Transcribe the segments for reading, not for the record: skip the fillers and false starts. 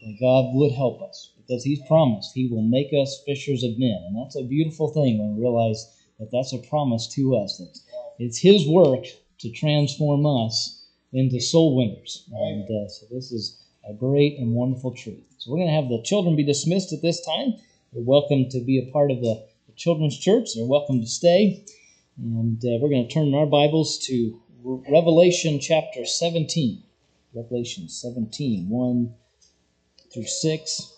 that God would help us, because He's promised He will make us fishers of men. And that's a beautiful thing when we realize that that's a promise to us. That it's His work to transform us into soul winners. And so this is a great and wonderful truth. So we're going to have the children be dismissed at this time. They're welcome to be a part of the children's church. They're welcome to stay. And we're going to turn our Bibles to Revelation chapter 17. Revelation 17, 1 through 6.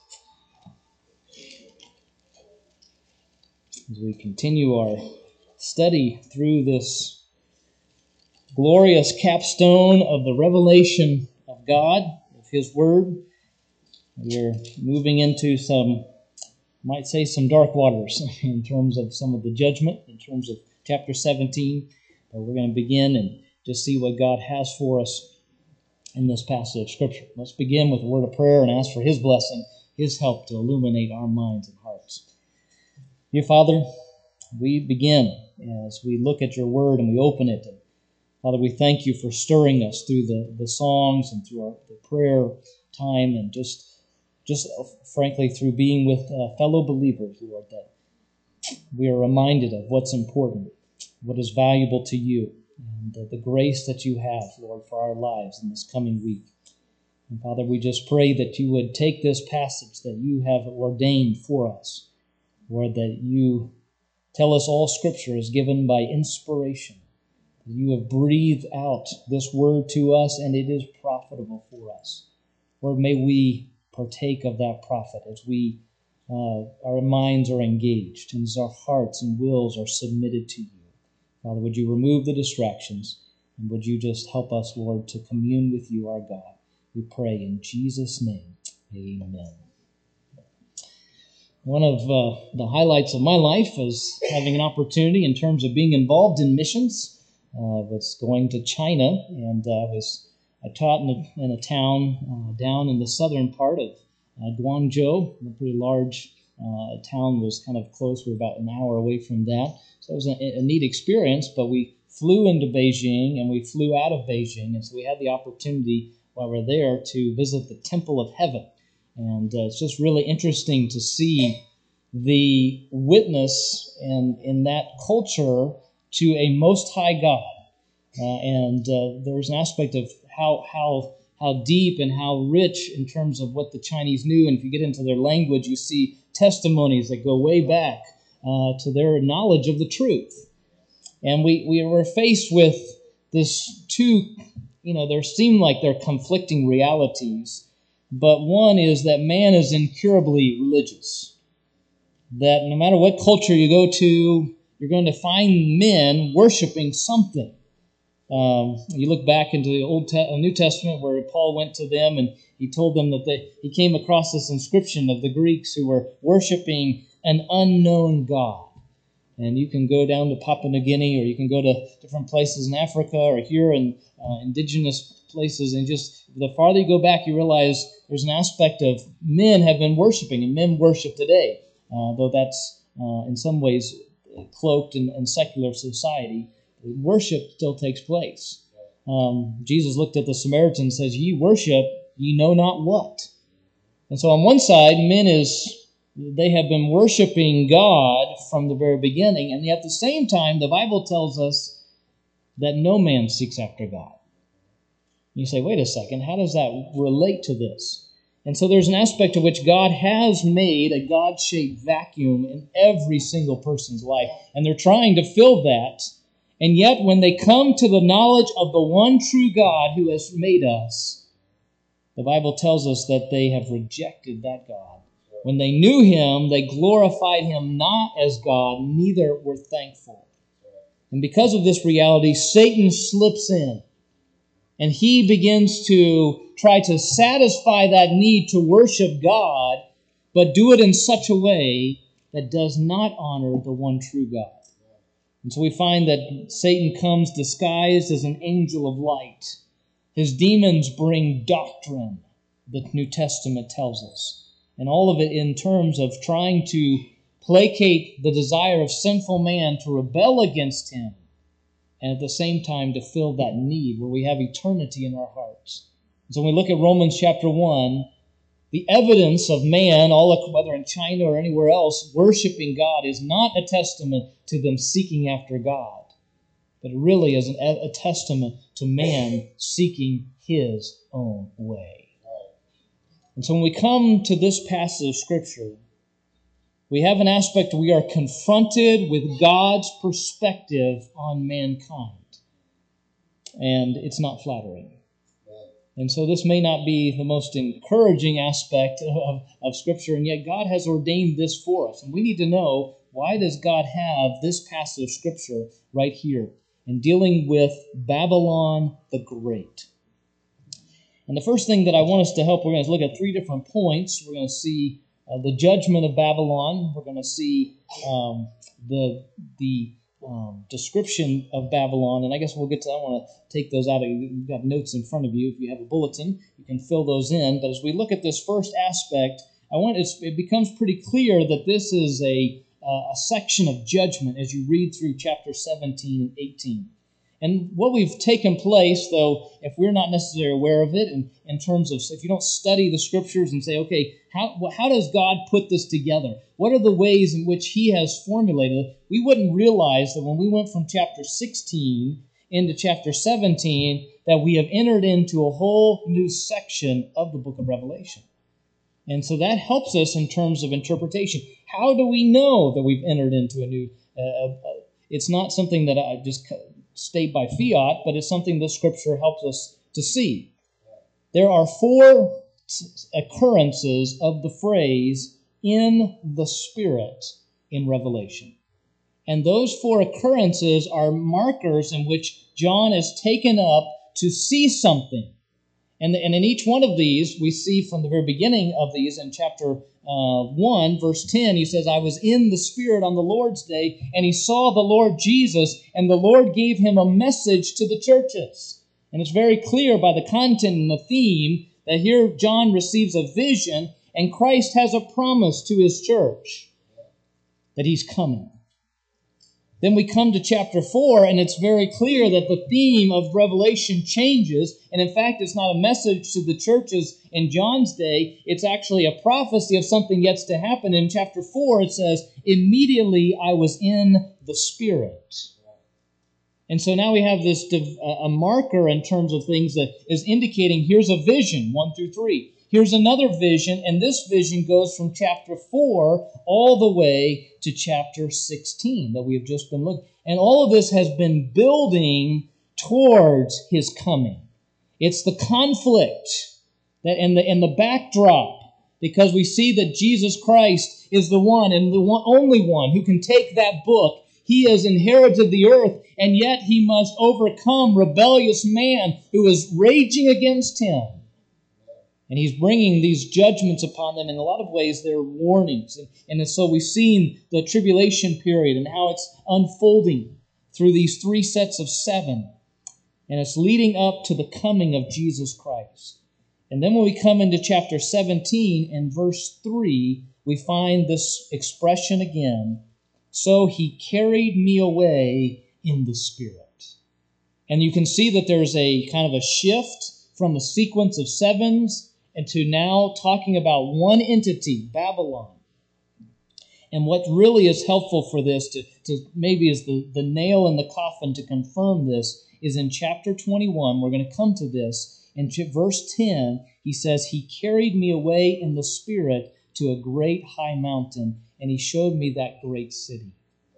As we continue our study through this glorious capstone of the revelation of God, of His Word, we're moving into some dark waters in terms of some of the judgment, in terms of chapter 17. But we're going to begin and just see what God has for us in this passage of Scripture. Let's begin with a word of prayer and ask for His blessing, His help to illuminate our minds and hearts. Dear Father, we begin as we look at Your Word and we open it. And Father, we thank You for stirring us through the songs and through the prayer time, and just frankly through being with fellow believers, Lord, that we are reminded of what's important, what is valuable to You, and the grace that You have, Lord, for our lives in this coming week. And Father, we just pray that You would take this passage that You have ordained for us, Lord, that You tell us all Scripture is given by inspiration. You have breathed out this word to us, and it is profitable for us. Lord, may we partake of that profit as our minds are engaged and as our hearts and wills are submitted to You. Father, would You remove the distractions, and would You just help us, Lord, to commune with You, our God. We pray in Jesus' name. Amen. One of the highlights of my life is having an opportunity in terms of being involved in missions. I was going to China, and I taught in a town down in the southern part of Guangzhou, a pretty large town, was kind of close. We were about an hour away from that. So it was a neat experience, but we flew into Beijing and we flew out of Beijing, and so we had the opportunity while we were there to visit the Temple of Heaven. And it's just really interesting to see the witness in that culture to a Most High God. And there's an aspect of how deep and how rich in terms of what the Chinese knew. And if you get into their language, you see testimonies that go way back to their knowledge of the truth. And we were faced with this there seem like they're conflicting realities. But one is that man is incurably religious. That no matter what culture you go to, you're going to find men worshiping something. You look back into the New Testament where Paul went to them and he told them that he came across this inscription of the Greeks who were worshiping an unknown God. And you can go down to Papua New Guinea, or you can go to different places in Africa or here in indigenous places, and just the farther you go back, you realize there's an aspect of men have been worshiping, and men worship today, though that's in some ways cloaked in secular society. Worship still takes place. Jesus looked at the Samaritan and says, "Ye worship, ye know not what." And so on one side, they have been worshiping God from the very beginning, and yet at the same time, the Bible tells us that no man seeks after God. You say, wait a second, how does that relate to this? And so there's an aspect of which God has made a God-shaped vacuum in every single person's life, and they're trying to fill that. And yet when they come to the knowledge of the one true God who has made us, the Bible tells us that they have rejected that God. When they knew Him, they glorified Him not as God, neither were thankful. And because of this reality, Satan slips in. And he begins to try to satisfy that need to worship God, but do it in such a way that does not honor the one true God. And so we find that Satan comes disguised as an angel of light. His demons bring doctrine, the New Testament tells us. And all of it in terms of trying to placate the desire of sinful man to rebel against Him, and at the same time to fill that need where we have eternity in our hearts. So when we look at Romans chapter 1, the evidence of man, whether in China or anywhere else, worshiping God is not a testament to them seeking after God, but it really is a testament to man seeking his own way. And so when we come to this passage of Scripture, we have an aspect we are confronted with God's perspective on mankind. And it's not flattering. And so this may not be the most encouraging aspect of Scripture, and yet God has ordained this for us. And we need to know, why does God have this passage of Scripture right here in dealing with Babylon the Great? And the first thing that I want us to help, we're going to look at three different points. We're going to see the judgment of Babylon. We're going to see the description of Babylon, and I guess we'll get to that. I want to take those out. You've got notes in front of you. If you have a bulletin, you can fill those in. But as we look at this first aspect, it becomes pretty clear that this is a section of judgment as you read through chapter 17 and 18. And what we've taken place, though, if we're not necessarily aware of it, in terms of, if you don't study the Scriptures and say, okay, how does God put this together? What are the ways in which He has formulated it? We wouldn't realize that when we went from chapter 16 into chapter 17, that we have entered into a whole new section of the book of Revelation. And so that helps us in terms of interpretation. How do we know that we've entered into a new... it's not something that I just state by fiat, but it's something the Scripture helps us to see. There are four occurrences of the phrase "in the Spirit" in Revelation. And those four occurrences are markers in which John is taken up to see something. And in each one of these, we see from the very beginning of these, in chapter 1, verse 10, he says, I was in the Spirit on the Lord's day, and he saw the Lord Jesus, and the Lord gave him a message to the churches. And it's very clear by the content and the theme that here John receives a vision, and Christ has a promise to his church that he's coming. Then we come to chapter 4, and it's very clear that the theme of Revelation changes. And in fact, it's not a message to the churches in John's day. It's actually a prophecy of something yet to happen. In chapter 4, it says, immediately I was in the Spirit. And so now we have this a marker in terms of things that is indicating here's a vision, 1 through 3. Here's another vision, and this vision goes from chapter 4 all the way to chapter 16 that we have just been looking. And all of this has been building towards his coming. It's the conflict that and the backdrop, because we see that Jesus Christ is the one and the only one who can take that book. He has inherited the earth, and yet he must overcome rebellious man who is raging against him. And he's bringing these judgments upon them. In a lot of ways, they're warnings. And so we've seen the tribulation period and how it's unfolding through these 3 sets of 7. And it's leading up to the coming of Jesus Christ. And then when we come into chapter 17 and verse 3, we find this expression again. So he carried me away in the Spirit. And you can see that there's a kind of a shift from a sequence of 7s and to now talking about one entity, Babylon. And what really is helpful for this, to maybe is the nail in the coffin to confirm this, is in chapter 21. We're going to come to this. In verse 10, he says, he carried me away in the Spirit to a great high mountain, and he showed me that great city.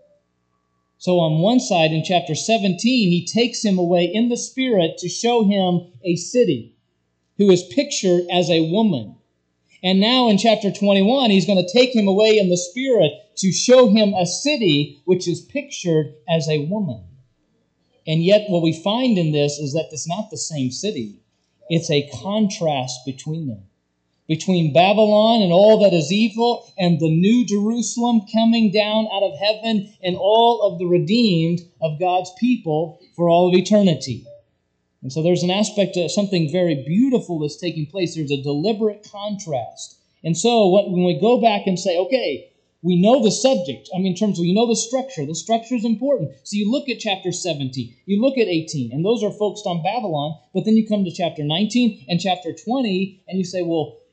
So on one side, in chapter 17, he takes him away in the Spirit to show him a city who is pictured as a woman. And now in chapter 21, he's going to take him away in the Spirit to show him a city which is pictured as a woman. And yet what we find in this is that it's not the same city. It's a contrast between them. Between Babylon and all that is evil and the new Jerusalem coming down out of heaven and all of the redeemed of God's people for all of eternity. And so there's an aspect of something very beautiful that's taking place. There's a deliberate contrast. And so when we go back and say, okay, we know the subject. In terms of, you know the structure. The structure is important. So you look at chapter 17, you look at 18, and those are focused on Babylon. But then you come to chapter 19 and chapter 20, and you say, well,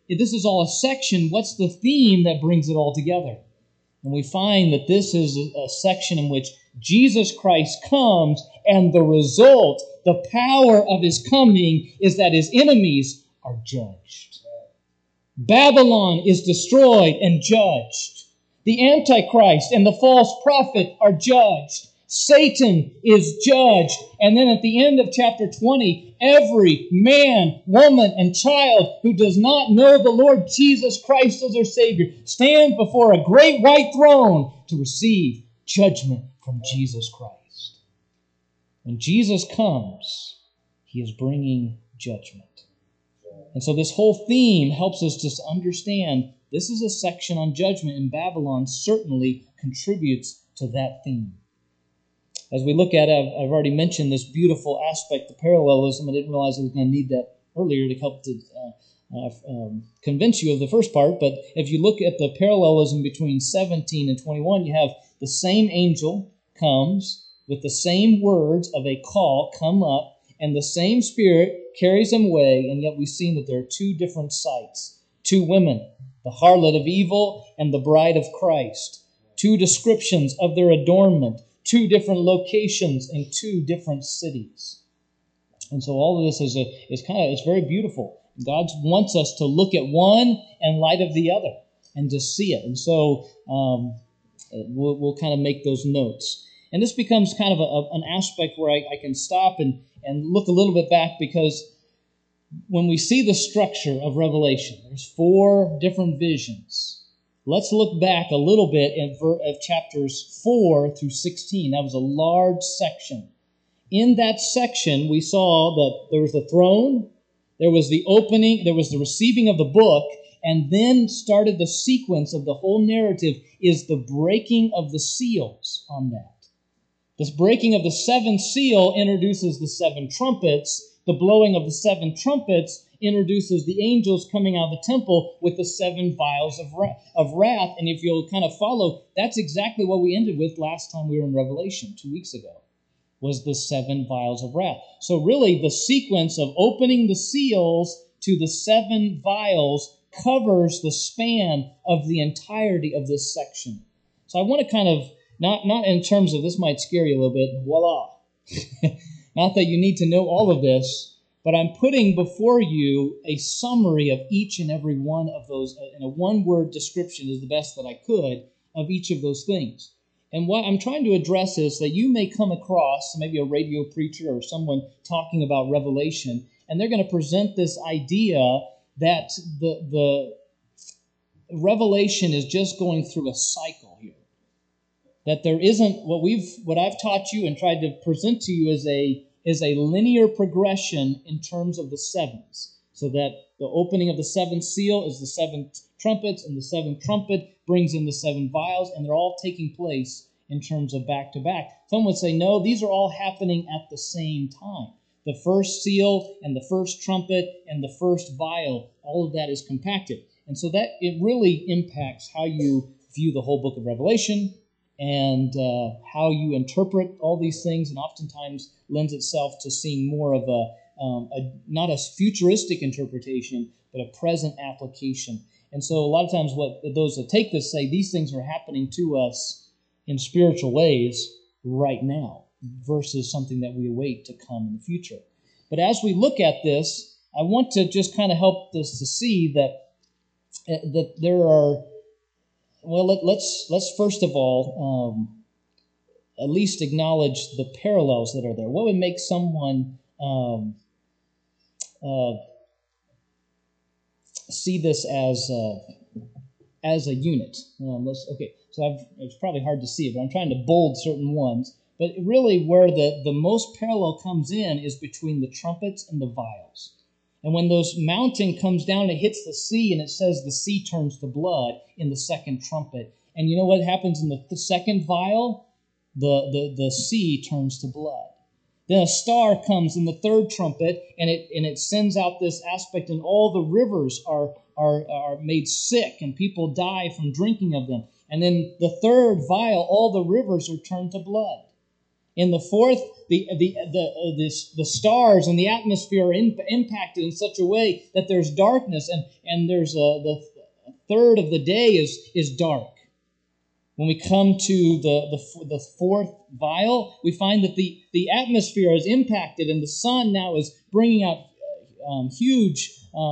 if this is all a section, what's the theme that brings it all together? And we find that this is a section in which Jesus Christ comes, and the result, the power of his coming, is that his enemies are judged. Babylon is destroyed and judged. The Antichrist and the false prophet are judged. Satan is judged. And then at the end of chapter 20, every man, woman, and child who does not know the Lord Jesus Christ as their Savior stands before a great white throne to receive judgment from Jesus Christ. When Jesus comes, he is bringing judgment. And so this whole theme helps us just understand this is a section on judgment, and Babylon certainly contributes to that theme. As we look at it, I've already mentioned this beautiful aspect, the parallelism. I didn't realize I was going to need that earlier to help to convince you of the first part. But if you look at the parallelism between 17 and 21, you have the same angel comes with the same words of a call, come up, and the same Spirit carries him away, and yet we've seen that there are two different sights. Two women, the harlot of evil and the bride of Christ. Two descriptions of their adornment. Two different locations in two different cities. And so all of this it's very beautiful. God wants us to look at one in light of the other and to see it. And so we'll kind of make those notes. And this becomes kind of an aspect where I can stop and look a little bit back, because when we see the structure of Revelation, there's 4 different visions. Let's look back a little bit at chapters 4 through 16. That was a large section. In that section, we saw that there was the throne, there was the opening, there was the receiving of the book, and then started the sequence of the whole narrative is the breaking of the seals on that. This breaking of the 7th seal introduces the 7 trumpets. The blowing of the 7 trumpets introduces the angels coming out of the temple with the 7 vials of wrath. And if you'll kind of follow, that's exactly what we ended with last time we were in Revelation 2 weeks ago, was the 7 vials of wrath. So really the sequence of opening the seals to the 7 vials covers the span of the entirety of this section. So I want to kind of, not in terms of, this might scare you a little bit, voila. Not that you need to know all of this, but I'm putting before you a summary of each and every one of those, in a one-word description is the best that I could, of each of those things. And what I'm trying to address is that you may come across maybe a radio preacher or someone talking about Revelation, and they're going to present this idea that the Revelation is just going through a cycle here. That there isn't what I've taught you and tried to present to you is a linear progression in terms of the sevens. So that the opening of the 7th seal is the 7 trumpets, and the 7th trumpet brings in the 7 vials, and they're all taking place in terms of back to back. Some would say, no, these are all happening at the same time. The first seal and the first trumpet and the first vial, all of that is compacted. And so that it really impacts how you view the whole book of Revelation, and how you interpret all these things, and oftentimes lends itself to seeing more of not a futuristic interpretation, but a present application. And so a lot of times what those that take this say, these things are happening to us in spiritual ways right now, versus something that we await to come in the future. But as we look at this, I want to just kind of help us to see that there are, well, let's first of all at least acknowledge the parallels that are there. What would make someone see this as a unit? It's probably hard to see it, but I'm trying to bold certain ones. But really where the most parallel comes in is between the trumpets and the vials. And when those mountain comes down, it hits the sea, and it says the sea turns to blood in the 2nd trumpet. And you know what happens in the 2nd vial? The sea turns to blood. Then a star comes in the 3rd trumpet, and it sends out this aspect, and all the rivers are made sick, and people die from drinking of them. And then the 3rd vial, all the rivers are turned to blood. In the fourth, the stars and the atmosphere are impacted in such a way that there's darkness, and there's the third of the day is dark. When we come to the fourth vial, we find that the atmosphere is impacted, and the sun now is bringing out huge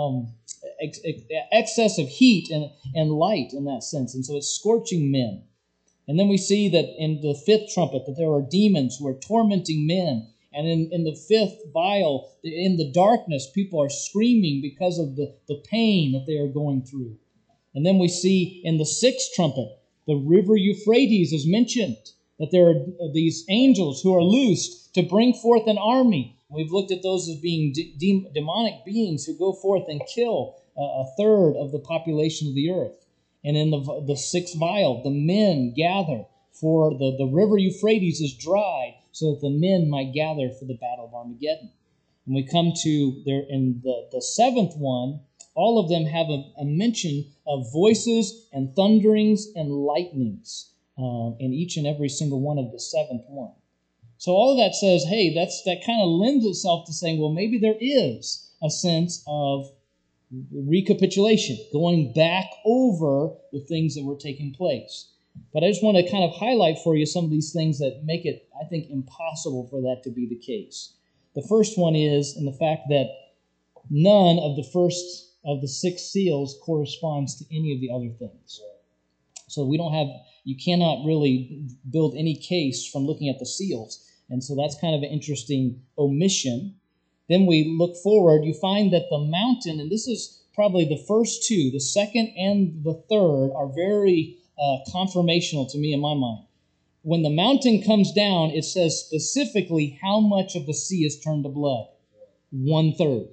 excess of heat and light in that sense, and so it's scorching men. And then we see that in the fifth trumpet that there are demons who are tormenting men, and in the fifth vial, in the darkness, people are screaming because of the pain that they are going through. And then we see in the sixth trumpet, the river Euphrates is mentioned, that there are these angels who are loosed to bring forth an army. We've looked at those as being demonic beings who go forth and kill a third of the population of the earth. And in the sixth vial, the men gather for the river Euphrates is dried so that the men might gather for the battle of Armageddon. And we come to there in the seventh one, all of them have a mention of voices and thunderings and lightnings in each and every single one of the seventh one. So all of that says, hey, that kind of lends itself to saying, well, maybe there is a sense of recapitulation, going back over the things that were taking place. But I just want to kind of highlight for you some of these things that make it, I think, impossible for that to be the case. The first one is in the fact that none of the first of the six seals corresponds to any of the other things. So you cannot really build any case from looking at the seals. And so that's kind of an interesting omission. Then we look forward, you find that the mountain, and this is probably the first two, the second and the third are very confirmational to me in my mind. When the mountain comes down, it says specifically how much of the sea is turned to blood. 1/3.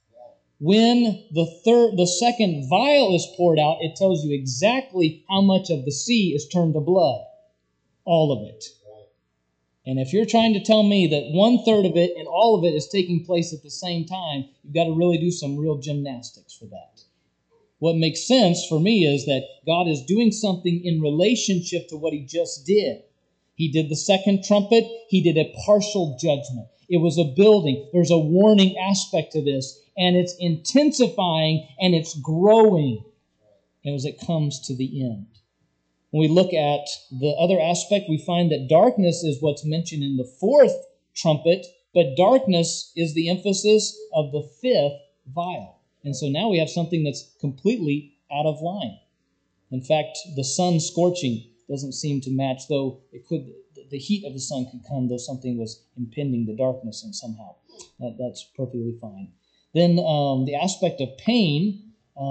When the second vial is poured out, it tells you exactly how much of the sea is turned to blood. All of it. And if you're trying to tell me that 1/3 of it and all of it is taking place at the same time, you've got to really do some real gymnastics for that. What makes sense for me is that God is doing something in relationship to what he just did. He did the second trumpet. He did a partial judgment. It was a building. There's a warning aspect to this, and it's intensifying and it's growing as it comes to the end. When we look at the other aspect, we find that darkness is what's mentioned in the fourth trumpet, but darkness is the emphasis of the fifth vial. And so now we have something that's completely out of line. In fact, the sun scorching doesn't seem to match, though the heat of the sun could come, though something was impending the darkness and somehow. That's perfectly fine. Then the aspect of pain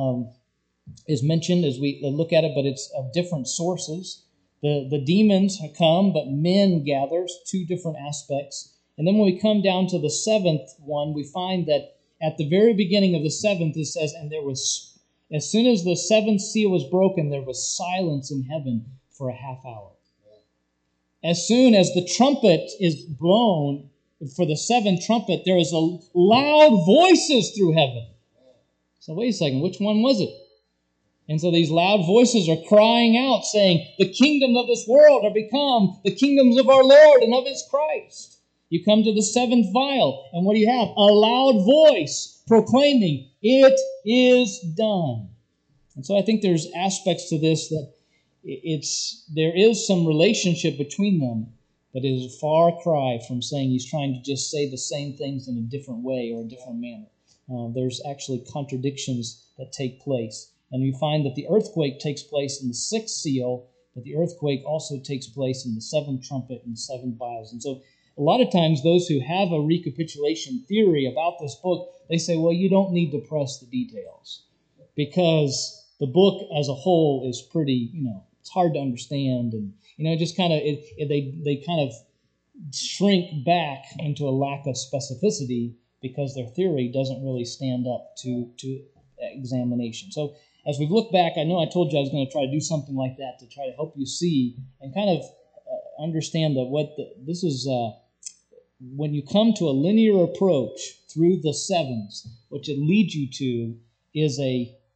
is mentioned as we look at it, but it's of different sources. The demons come, but men gather, two different aspects. And then when we come down to the seventh one, we find that at the very beginning of the seventh, it says, and there was, as soon as the seventh seal was broken, there was silence in heaven for a half hour. As soon as the trumpet is blown for the seventh trumpet, there is a loud voices through heaven. So wait a second, which one was it? And so these loud voices are crying out, saying, the kingdoms of this world are become the kingdoms of our Lord and of his Christ. You come to the seventh vial, and what do you have? A loud voice proclaiming, it is done. And so I think there's aspects to this that there is some relationship between them, but it is a far cry from saying he's trying to just say the same things in a different way or a different manner. There's actually contradictions that take place. And you find that the earthquake takes place in the sixth seal, but the earthquake also takes place in the seventh trumpet and the seven vials. And so a lot of times those who have a recapitulation theory about this book, they say, well, you don't need to press the details because the book as a whole is pretty, it's hard to understand. And, just kind of, they kind of shrink back into a lack of specificity because their theory doesn't really stand up to examination. So as we've looked back, I know I told you I was going to try to do something like that to try to help you see and kind of understand that this is when you come to a linear approach through the sevens, what it leads you to is a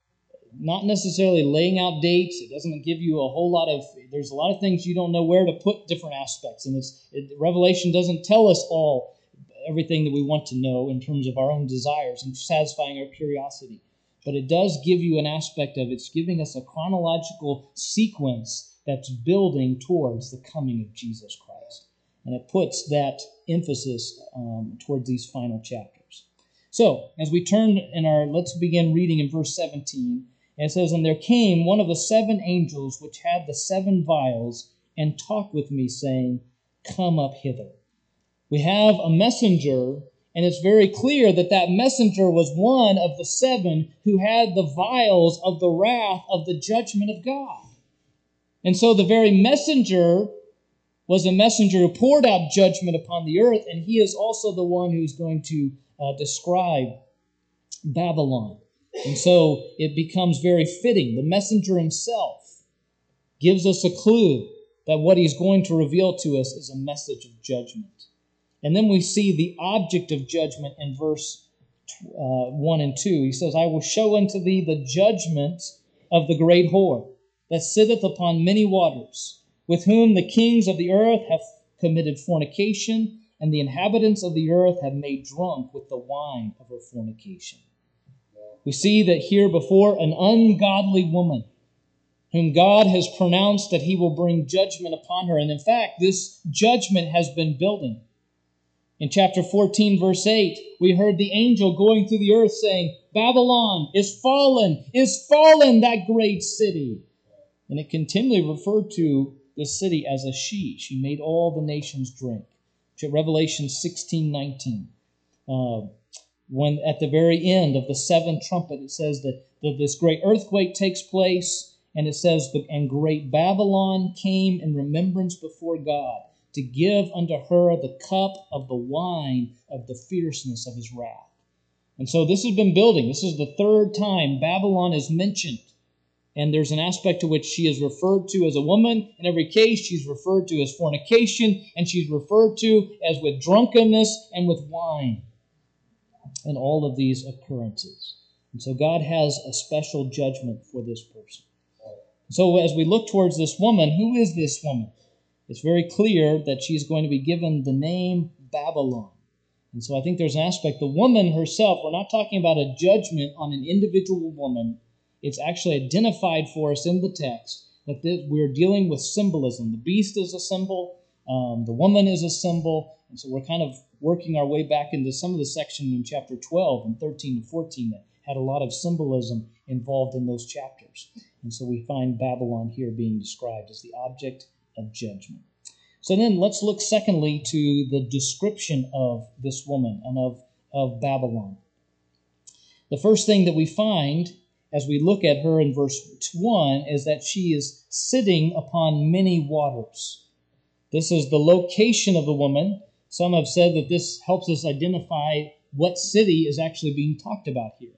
not necessarily laying out dates. It doesn't give you a whole lot of, there's a lot of things you don't know where to put different aspects. And Revelation doesn't tell us everything that we want to know in terms of our own desires and satisfying our curiosity. But it does give you an aspect of, it's giving us a chronological sequence that's building towards the coming of Jesus Christ. And it puts that emphasis towards these final chapters. So, as we turn let's begin reading in verse 17. And it says, "And there came one of the 7 angels which had the 7 vials, and talked with me, saying, Come up hither." We have a messenger, and it's very clear that that messenger was one of the 7 who had the vials of the wrath of the judgment of God. And so the very messenger was a messenger who poured out judgment upon the earth, and he is also the one who's going to describe Babylon. And so it becomes very fitting. The messenger himself gives us a clue that what he's going to reveal to us is a message of judgment. And then we see the object of judgment in verse 1 and 2. He says, "I will show unto thee the judgment of the great whore, that sitteth upon many waters, with whom the kings of the earth have committed fornication, and the inhabitants of the earth have made drunk with the wine of her fornication." We see that here before an ungodly woman, whom God has pronounced that he will bring judgment upon her. And in fact, this judgment has been building. In chapter 14, verse 8, we heard the angel going through the earth saying, "Babylon is fallen, that great city." And it continually referred to this city as a she. She made all the nations drink. Revelation 16:19. When at the very end of the 7th trumpet, it says that this great earthquake takes place, and it says, "And great Babylon came in remembrance before God, to give unto her the cup of the wine of the fierceness of his wrath." And so this has been building. This is the 3rd time Babylon is mentioned. And there's an aspect to which she is referred to as a woman. In every case, she's referred to as fornication, and she's referred to as with drunkenness and with wine. And all of these occurrences. And so God has a special judgment for this person. So as we look towards this woman, who is this woman? It's very clear that she's going to be given the name Babylon. And so I think there's an aspect, the woman herself, we're not talking about a judgment on an individual woman. It's actually identified for us in the text that we're dealing with symbolism. The beast is a symbol, the woman is a symbol, and so we're kind of working our way back into some of the section in chapter 12 and 13 and 14 that had a lot of symbolism involved in those chapters. And so we find Babylon here being described as the object of judgment. So then let's look secondly to the description of this woman and of Babylon. The first thing that we find as we look at her in verse 1 is that she is sitting upon many waters. This is the location of the woman. Some have said that this helps us identify what city is actually being talked about here.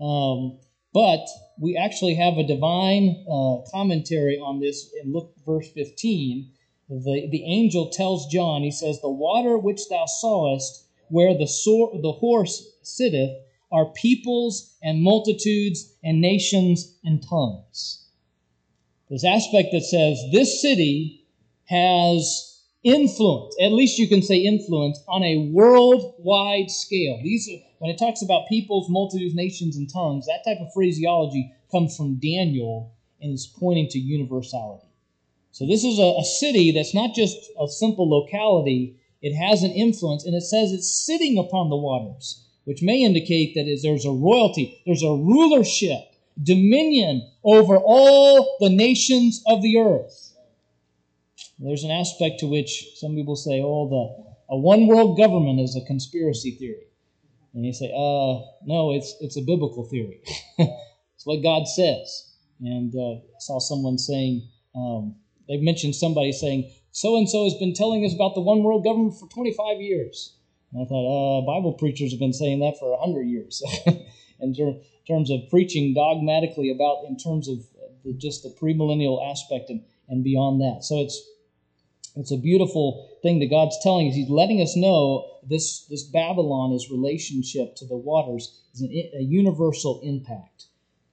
But we actually have a divine commentary on this. And look, verse 15. The angel tells John, he says, "The water which thou sawest, where the horse sitteth, are peoples and multitudes and nations and tongues." This aspect that says this city has influence, at least you can say influence, on a worldwide scale. When it talks about peoples, multitudes, nations, and tongues, that type of phraseology comes from Daniel and is pointing to universality. So this is a city that's not just a simple locality. It has an influence, and it says it's sitting upon the waters, which may indicate that there's a royalty, there's a rulership, dominion over all the nations of the earth. There's an aspect to which some people say, a one-world government is a conspiracy theory. And you say, no, it's a biblical theory. It's what God says. And I saw someone saying, they mentioned somebody saying, so-and-so has been telling us about the one-world government for 25 years. And I thought, Bible preachers have been saying that for 100 years. In terms of preaching dogmatically about, in terms of just the premillennial aspect and beyond that. So it's a beautiful thing that God's telling us. He's letting us know this Babylon, his relationship to the waters, is a universal impact.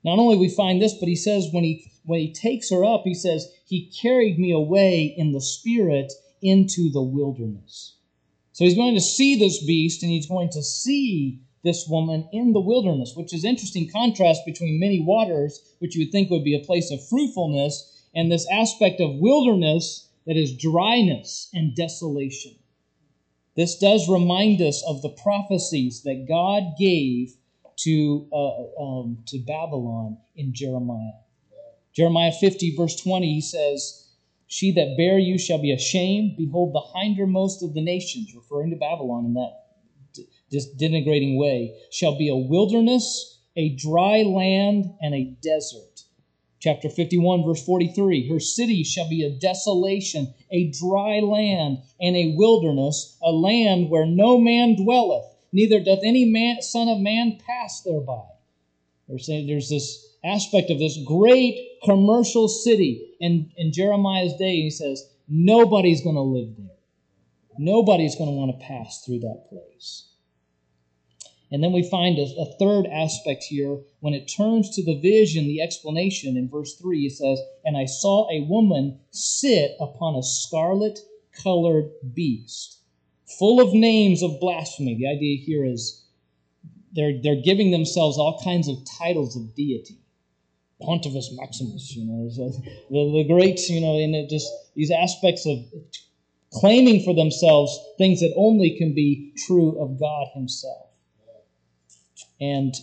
Not only we find this, but he says when he takes her up, he says, he carried me away in the spirit into the wilderness. So he's going to see this beast, and he's going to see this woman in the wilderness, which is interesting contrast between many waters, which you would think would be a place of fruitfulness, and this aspect of wilderness that is dryness and desolation. This does remind us of the prophecies that God gave to Babylon in Jeremiah. Jeremiah 50, verse 20, he says, "She that bare you shall be ashamed. Behold, the hindermost of the nations," referring to Babylon in that denigrating way, "shall be a wilderness, a dry land, and a desert." Chapter 51, verse 43, "Her city shall be a desolation, a dry land, and a wilderness, a land where no man dwelleth, neither doth any son of man pass thereby." They're saying there's this aspect of this great commercial city. And in Jeremiah's day, he says, nobody's going to live there. Nobody's going to want to pass through that place. And then we find a third aspect here. When it turns to the vision, the explanation in verse 3, it says, "And I saw a woman sit upon a scarlet-colored beast, full of names of blasphemy." The idea here is they're giving themselves all kinds of titles of deity. Pontifex Maximus, the great, and it just these aspects of claiming for themselves things that only can be true of God himself. And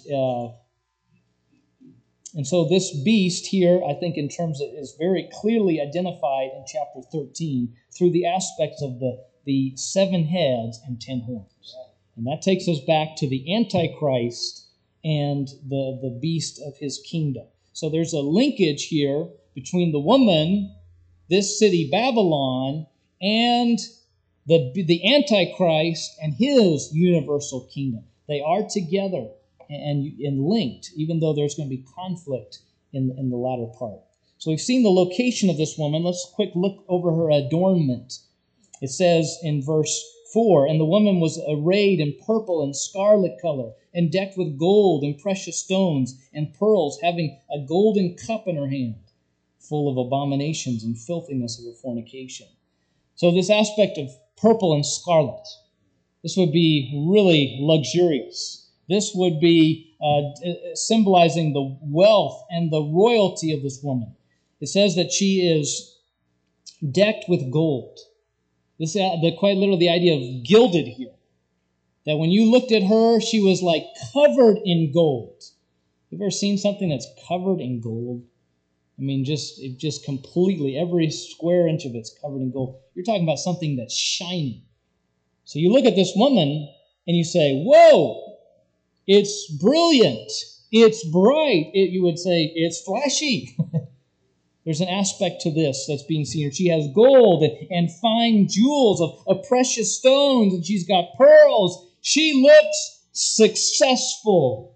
so this beast here, I think in terms of, is very clearly identified in chapter 13 through the aspects of the 7 heads and 10 horns. And that takes us back to the Antichrist and the beast of his kingdom. So there's a linkage here between the woman, this city Babylon, and the Antichrist and his universal kingdom. They are together and linked, even though there's going to be conflict in the latter part. So we've seen the location of this woman. Let's quick look over her adornment. It says in verse 4, "And the woman was arrayed in purple and scarlet color, and decked with gold and precious stones and pearls, having a golden cup in her hand, full of abominations and filthiness of her fornication." So this aspect of purple and scarlet, this would be really luxurious. This would be symbolizing the wealth and the royalty of this woman. It says that she is decked with gold. This quite literally the idea of gilded here. That when you looked at her, she was like covered in gold. Have you ever seen something that's covered in gold? I mean, just completely, every square inch of it's covered in gold. You're talking about something that's shining. So you look at this woman and you say, whoa, it's brilliant, it's bright. You would say, it's flashy. There's an aspect to this that's being seen here. She has gold and fine jewels of precious stones, and she's got pearls. She looks successful.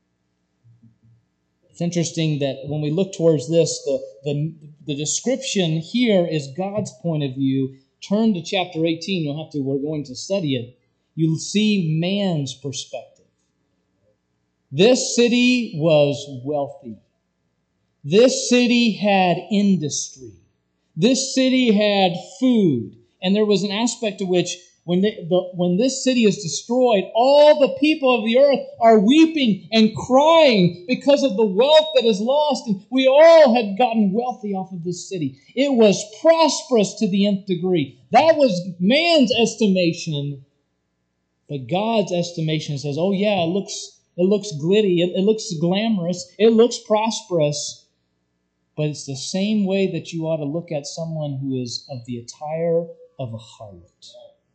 It's interesting that when we look towards this, the description here is God's point of view. Turn to chapter 18. We're going to study it. You'll see man's perspective. This city was wealthy. This city had industry. This city had food. And there was an aspect of which, when this city is destroyed, all the people of the earth are weeping and crying because of the wealth that is lost. And we all had gotten wealthy off of this city. It was prosperous to the nth degree. That was man's estimation. But God's estimation says, oh yeah, it looks glitty, it looks glamorous, it looks prosperous. But it's the same way that you ought to look at someone who is of the attire of a harlot.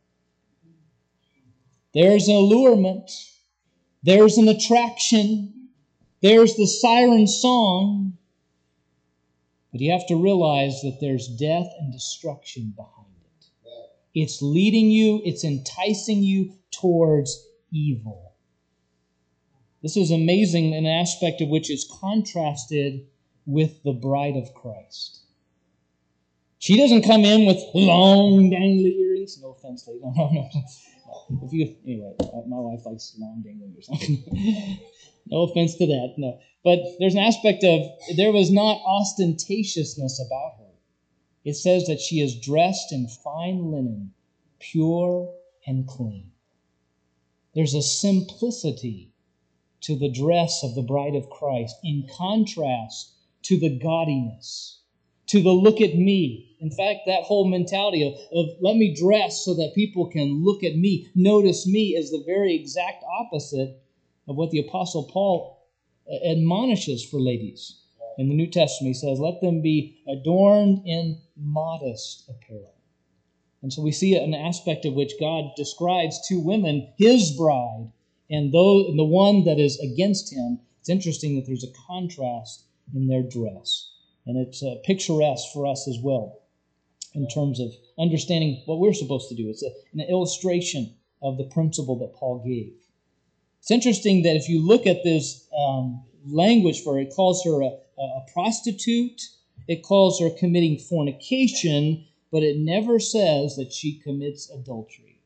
There's an allurement. There's an attraction. There's the siren song. But you have to realize that there's death and destruction behind it. It's leading you, it's enticing you towards evil. This is amazing, an aspect of which is contrasted with the bride of Christ. She doesn't come in with long, dangly earrings. No offense, lady. No. Anyway, my wife likes long dangling or something. No offense to that, no. But there's an aspect of, there was not ostentatiousness about her. It says that she is dressed in fine linen, pure and clean. There's a simplicity to the dress of the bride of Christ in contrast to the gaudiness, to the look at me. In fact, that whole mentality of let me dress so that people can look at me, notice me, is the very exact opposite of what the Apostle Paul admonishes for ladies. In the New Testament, he says, let them be adorned in modest apparel. And so we see an aspect of which God describes to women, his bride, and the one that is against him. It's interesting that there's a contrast in their dress. And it's picturesque for us as well in terms of understanding what we're supposed to do. It's an illustration of the principle that Paul gave. It's interesting that if you look at this language for it, calls her a prostitute, it calls her committing fornication, but it never says that she commits adultery.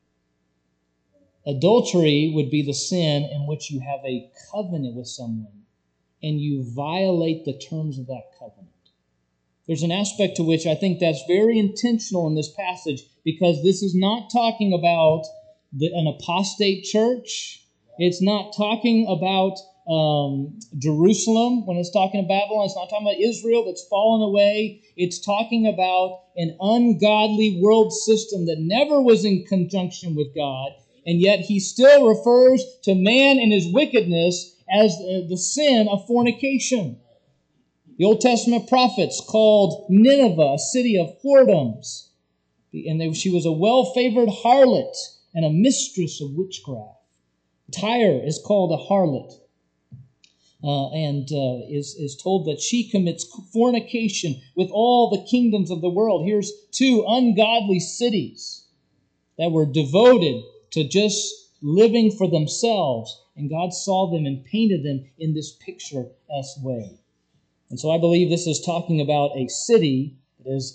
Adultery would be the sin in which you have a covenant with someone and you violate the terms of that covenant. There's an aspect to which I think that's very intentional in this passage, because this is not talking about an apostate church. It's not talking about Jerusalem when it's talking about Babylon. It's not talking about Israel that's fallen away. It's talking about an ungodly world system that never was in conjunction with God, and yet he still refers to man and his wickedness as the sin of fornication. The Old Testament prophets called Nineveh a city of whoredoms, and she was a well-favored harlot and a mistress of witchcraft. Tyre is called a harlot, and is told that she commits fornication with all the kingdoms of the world. Here's two ungodly cities that were devoted to just living for themselves, and God saw them and painted them in this picturesque way. And so I believe this is talking about a city that is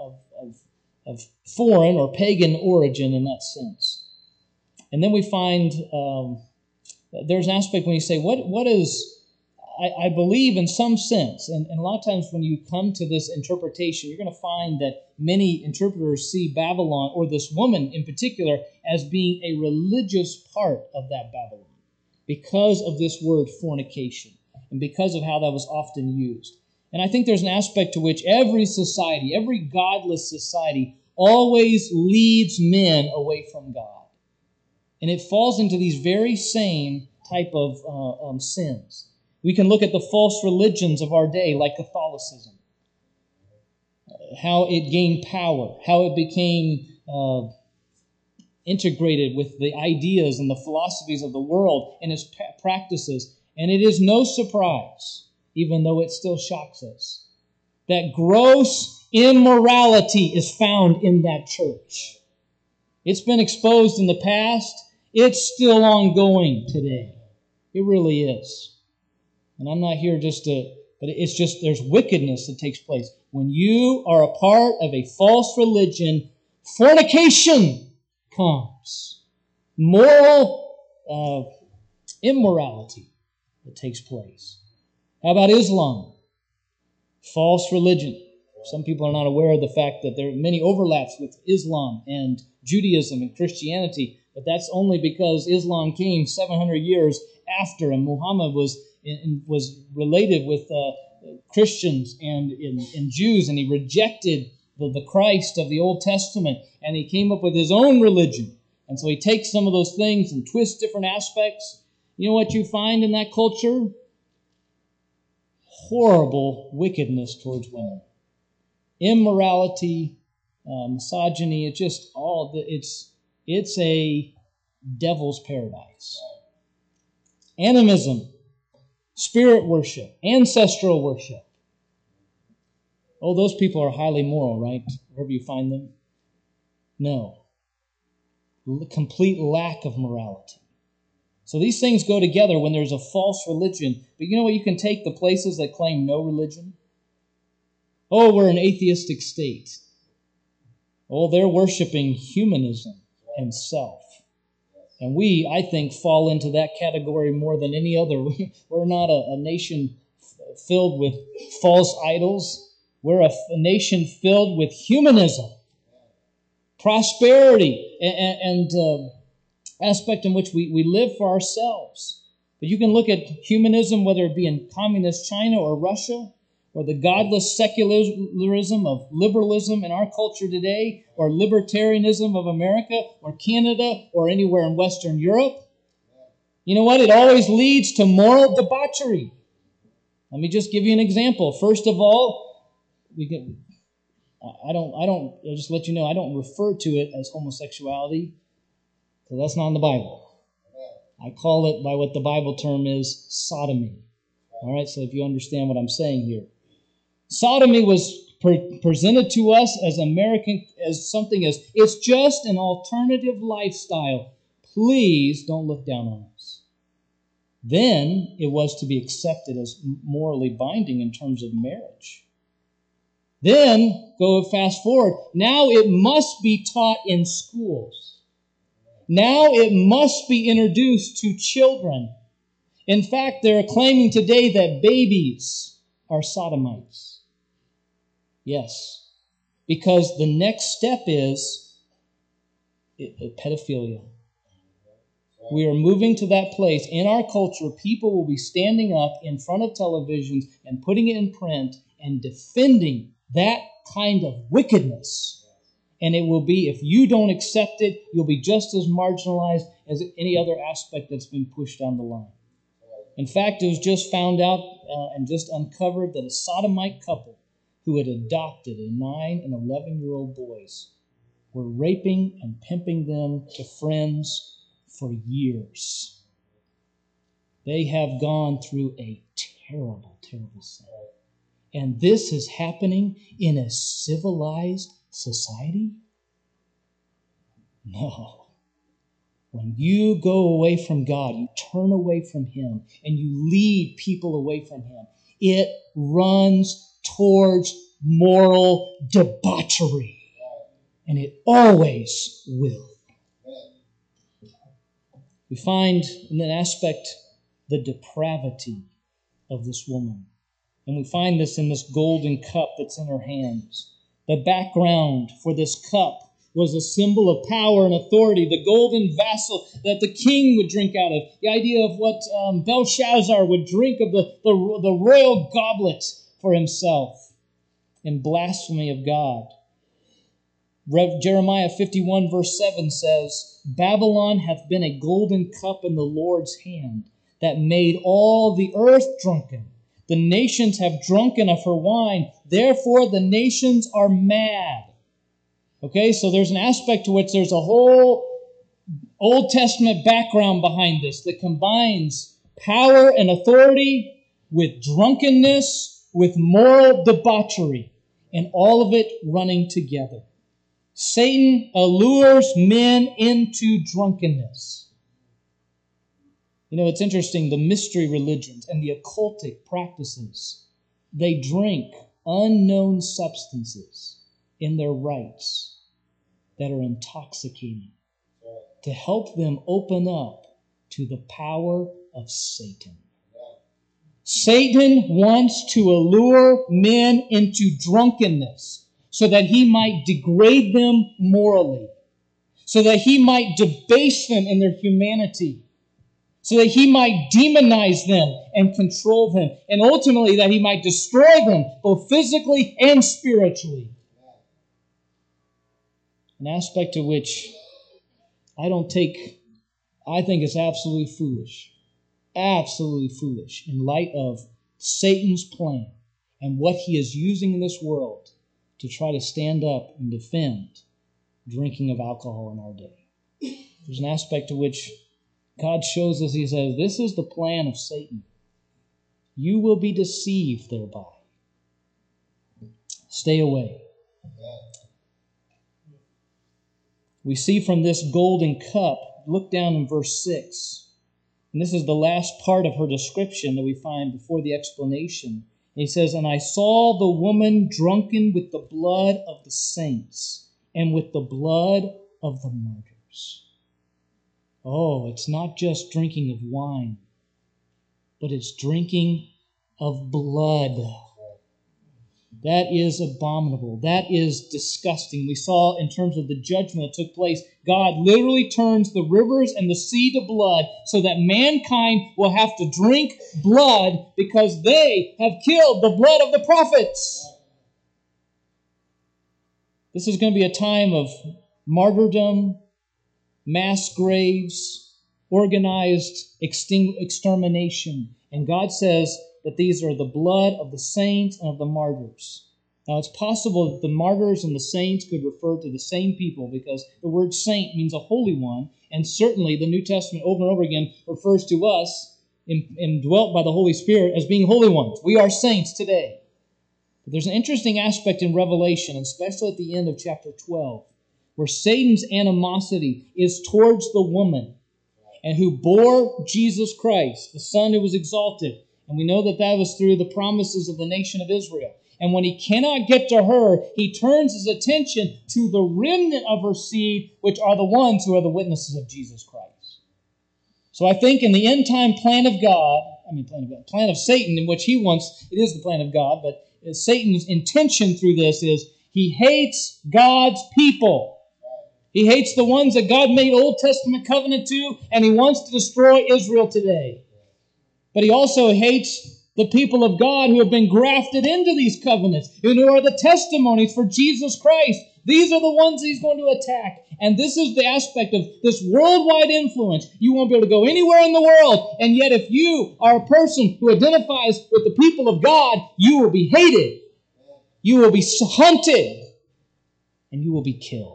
of foreign or pagan origin in that sense. And then we find there's an aspect when you say, what is... I believe in some sense, and a lot of times when you come to this interpretation, you're going to find that many interpreters see Babylon, or this woman in particular, as being a religious part of that Babylon because of this word fornication and because of how that was often used. And I think there's an aspect to which every society, every godless society, always leads men away from God. And it falls into these very same type of sins. We can look at the false religions of our day, like Catholicism, how it gained power, how it became integrated with the ideas and the philosophies of the world and its practices. And it is no surprise, even though it still shocks us, that gross immorality is found in that church. It's been exposed in the past. It's still ongoing today. It really is. And I'm not here just but it's just there's wickedness that takes place. When you are a part of a false religion, fornication comes. Moral immorality that takes place. How about Islam? False religion. Some people are not aware of the fact that there are many overlaps with Islam and Judaism and Christianity, but that's only because Islam came 700 years after, and Muhammad was related with Christians and Jews, and he rejected the Christ of the Old Testament, and he came up with his own religion. And so he takes some of those things and twists different aspects. You know what you find in that culture? Horrible wickedness towards women. Immorality, misogyny, it's a devil's paradise. Animism, spirit worship, ancestral worship. Oh, those people are highly moral, right? Wherever you find them. No. Complete lack of morality. So these things go together when there's a false religion. But you know what? You can take the places that claim no religion. Oh, we're an atheistic state. Oh, they're worshiping humanism and self. And we, I think, fall into that category more than any other. We're not a nation filled with false idols. We're a nation filled with humanism, prosperity, and aspect in which we live for ourselves. But you can look at humanism, whether it be in communist China or Russia, or the godless secularism of liberalism in our culture today, or libertarianism of America, or Canada, or anywhere in Western Europe. You know what? It always leads to moral debauchery. Let me just give you an example. First of all, I'll just let you know, I don't refer to it as homosexuality, because that's not in the Bible. I call it by what the Bible term is sodomy. All right, so if you understand what I'm saying here. Sodomy was presented to us as it's just an alternative lifestyle. Please don't look down on us. Then it was to be accepted as morally binding in terms of marriage. Then, go fast forward, now it must be taught in schools. Now it must be introduced to children. In fact, they're claiming today that babies are sodomites. Yes, because the next step is pedophilia. We are moving to that place. In our culture, people will be standing up in front of televisions and putting it in print and defending that kind of wickedness. And it will be, if you don't accept it, you'll be just as marginalized as any other aspect that's been pushed down the line. In fact, it was just found out and just uncovered that a sodomite couple who had adopted a 9 and 11-year-old boys were raping and pimping them to friends for years. They have gone through a terrible, terrible sin. And this is happening in a civilized society? No. When you go away from God, you turn away from Him, and you lead people away from Him, it runs towards moral debauchery. And it always will. We find in that aspect the depravity of this woman. And we find this in this golden cup that's in her hands. The background for this cup was a symbol of power and authority, the golden vessel that the king would drink out of. The idea of what Belshazzar would drink of the royal goblet for himself in blasphemy of God. Jeremiah 51 verse 7 says, Babylon hath been a golden cup in the Lord's hand, that made all the earth drunken. The nations have drunken of her wine, therefore the nations are mad. Okay, so there's an aspect to which there's a whole Old Testament background behind this that combines power and authority with drunkenness, with moral debauchery, and all of it running together. Satan allures men into drunkenness. You know, it's interesting, the mystery religions and the occultic practices, they drink unknown substances in their rites that are intoxicating to help them open up to the power of Satan. Satan wants to allure men into drunkenness so that he might degrade them morally, so that he might debase them in their humanity, so that he might demonize them and control them, and ultimately that he might destroy them both physically and spiritually. An aspect of which I think it's absolutely foolish in light of Satan's plan and what he is using in this world to try to stand up and defend drinking of alcohol in our day. There's an aspect to which God shows us, He says, this is the plan of Satan. You will be deceived thereby. Stay away. We see from this golden cup, look down in verse 6. And this is the last part of her description that we find before the explanation. He says, And I saw the woman drunken with the blood of the saints and with the blood of the martyrs. Oh, it's not just drinking of wine, but it's drinking of blood. That is abominable. That is disgusting. We saw in terms of the judgment that took place, God literally turns the rivers and the sea to blood so that mankind will have to drink blood because they have killed the blood of the prophets. This is going to be a time of martyrdom, mass graves, organized extermination. And God says that these are the blood of the saints and of the martyrs. Now, it's possible that the martyrs and the saints could refer to the same people because the word saint means a holy one, and certainly the New Testament over and over again refers to us, indwelt by the Holy Spirit, as being holy ones. We are saints today. But there's an interesting aspect in Revelation, especially at the end of chapter 12, where Satan's animosity is towards the woman and who bore Jesus Christ, the Son who was exalted. And we know that that was through the promises of the nation of Israel. And when he cannot get to her, he turns his attention to the remnant of her seed, which are the ones who are the witnesses of Jesus Christ. So I think in the end time plan of God, plan of Satan, in which he wants, it is the plan of God, but Satan's intention through this is he hates God's people. He hates the ones that God made Old Testament covenant to, and he wants to destroy Israel today. But he also hates the people of God who have been grafted into these covenants, and who are the testimonies for Jesus Christ. These are the ones he's going to attack. And this is the aspect of this worldwide influence. You won't be able to go anywhere in the world, and yet if you are a person who identifies with the people of God, you will be hated. You will be hunted, and you will be killed.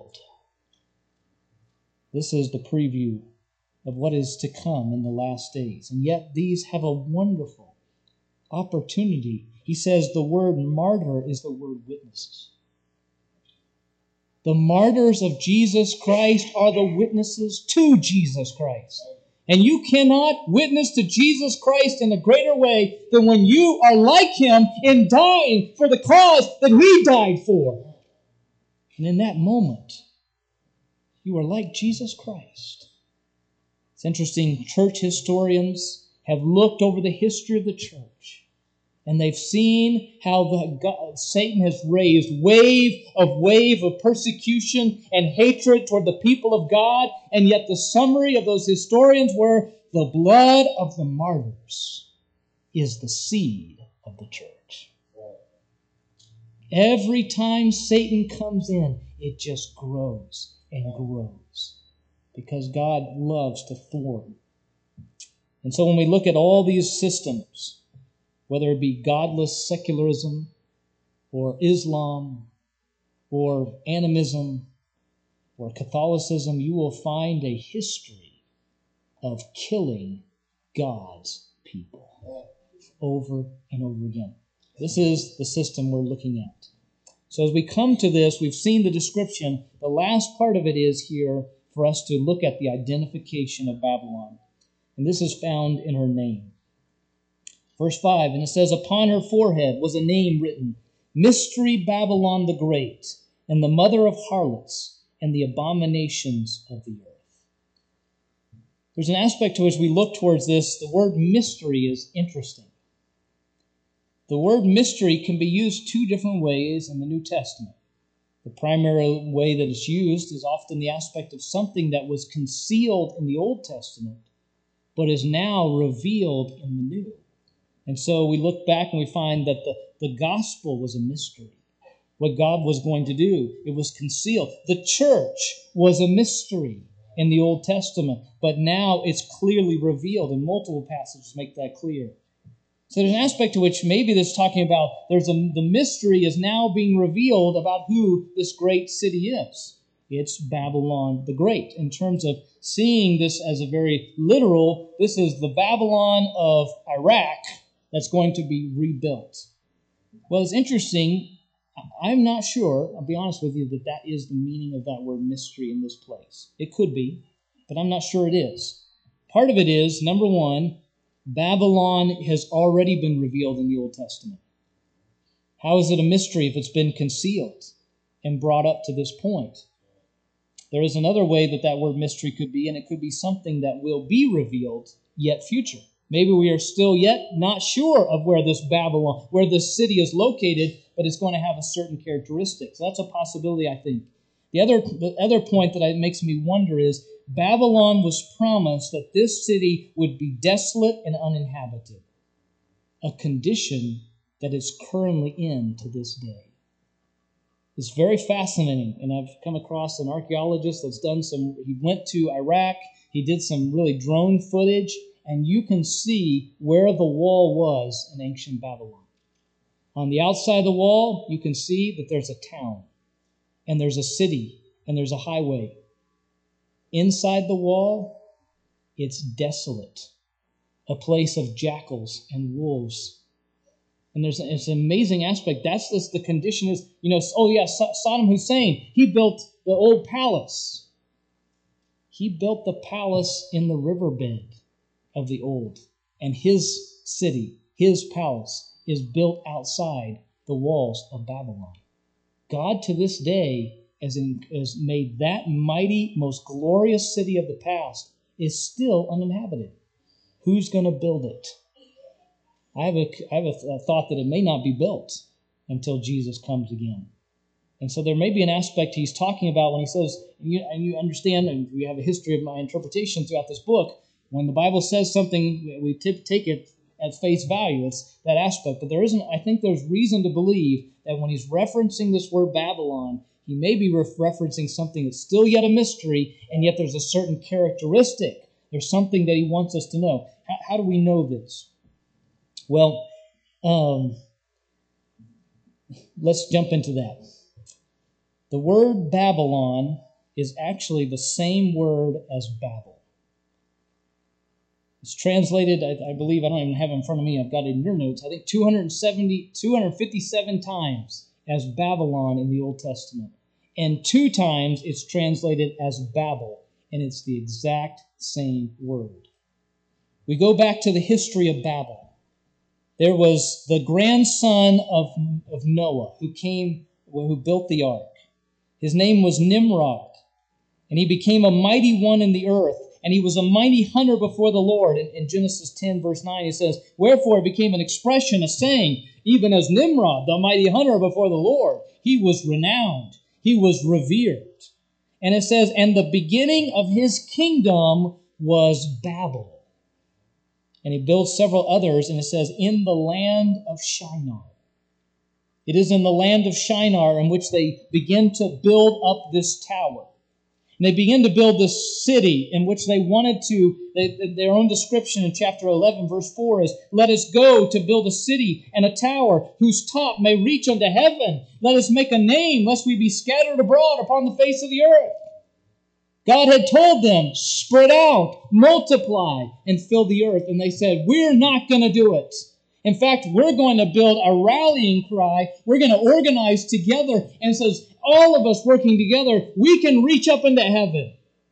This is the preview of what is to come in the last days. And yet these have a wonderful opportunity. He says the word martyr is the word witnesses. The martyrs of Jesus Christ are the witnesses to Jesus Christ. And you cannot witness to Jesus Christ in a greater way than when you are like him in dying for the cause that he died for. And in that moment, you are like Jesus Christ. It's interesting, church historians have looked over the history of the church, and they've seen how Satan has raised wave of persecution and hatred toward the people of God, and yet the summary of those historians were the blood of the martyrs is the seed of the church. Every time Satan comes in, it just grows and grows because God loves to thwart. And so when we look at all these systems, whether it be godless secularism or Islam or animism or Catholicism, you will find a history of killing God's people over and over again. This is the system we're looking at. So as we come to this, we've seen the description. The last part of it is here for us to look at the identification of Babylon. And this is found in her name. Verse 5, and it says, upon her forehead was a name written, Mystery Babylon the Great, and the mother of harlots, and the abominations of the earth. There's an aspect to which we look towards this. The word mystery is interesting. The word mystery can be used two different ways in the New Testament. The primary way that it's used is often the aspect of something that was concealed in the Old Testament, but is now revealed in the New. And so we look back and we find that the gospel was a mystery. What God was going to do, it was concealed. The church was a mystery in the Old Testament, but now it's clearly revealed, and multiple passages make that clear. So there's an aspect to which maybe this is talking about the mystery is now being revealed about who this great city is. It's Babylon the Great. In terms of seeing this as a very literal, this is the Babylon of Iraq that's going to be rebuilt. Well, it's interesting. I'm not sure, I'll be honest with you, that is the meaning of that word mystery in this place. It could be, but I'm not sure it is. Part of it is, number one, Babylon has already been revealed in the Old Testament. How is it a mystery if it's been concealed and brought up to this point? There is another way that that word mystery could be, and it could be something that will be revealed yet future. Maybe we are still yet not sure of where this Babylon, where this city is located, but it's going to have a certain characteristic. So that's a possibility, I think. The other point that makes me wonder is Babylon was promised that this city would be desolate and uninhabited, a condition that it's currently in to this day. It's very fascinating, and I've come across an archaeologist that's he went to Iraq, he did some really drone footage, and you can see where the wall was in ancient Babylon. On the outside of the wall, you can see that there's a town, and there's a city, and there's a highway. Inside the wall, it's desolate, a place of jackals and wolves. And it's an amazing aspect. That's just the condition is, Saddam Hussein, he built the old palace. He built the palace in the riverbed of the old. And his city, his palace, is built outside the walls of Babylon. God to this day has made that mighty, most glorious city of the past is still uninhabited. Who's going to build it? I have a thought that it may not be built until Jesus comes again. And so there may be an aspect he's talking about when he says, and you understand, and we have a history of my interpretation throughout this book, when the Bible says something, we take it at face value. It's that aspect. But I think there's reason to believe that when he's referencing this word Babylon, he may be referencing something that's still yet a mystery, and yet there's a certain characteristic. There's something that he wants us to know. How do we know this? Well, let's jump into that. The word Babylon is actually the same word as Babel. It's translated, I believe, I don't even have it in front of me, I've got it in your notes, I think 257 times as Babylon in the Old Testament. And 2 times it's translated as Babel, and it's the exact same word. We go back to the history of Babel. There was the grandson of Noah who built the ark. His name was Nimrod, and he became a mighty one in the earth, and he was a mighty hunter before the Lord. In Genesis 10, verse 9, he says, "Wherefore it became an expression, a saying, even as Nimrod, the mighty hunter before the Lord, he was renowned, he was revered." And it says, "And the beginning of his kingdom was Babel." And he built several others, and it says, in the land of Shinar. It is in the land of Shinar in which they begin to build up this tower. And they begin to build this city in which they wanted to, their own description in chapter 11, verse 4 is, "Let us go to build a city and a tower whose top may reach unto heaven. Let us make a name, lest we be scattered abroad upon the face of the earth." God had told them, spread out, multiply, and fill the earth. And they said, we're not going to do it. In fact, we're going to build a rallying cry. We're going to organize together. And it says, all of us working together, we can reach up into heaven.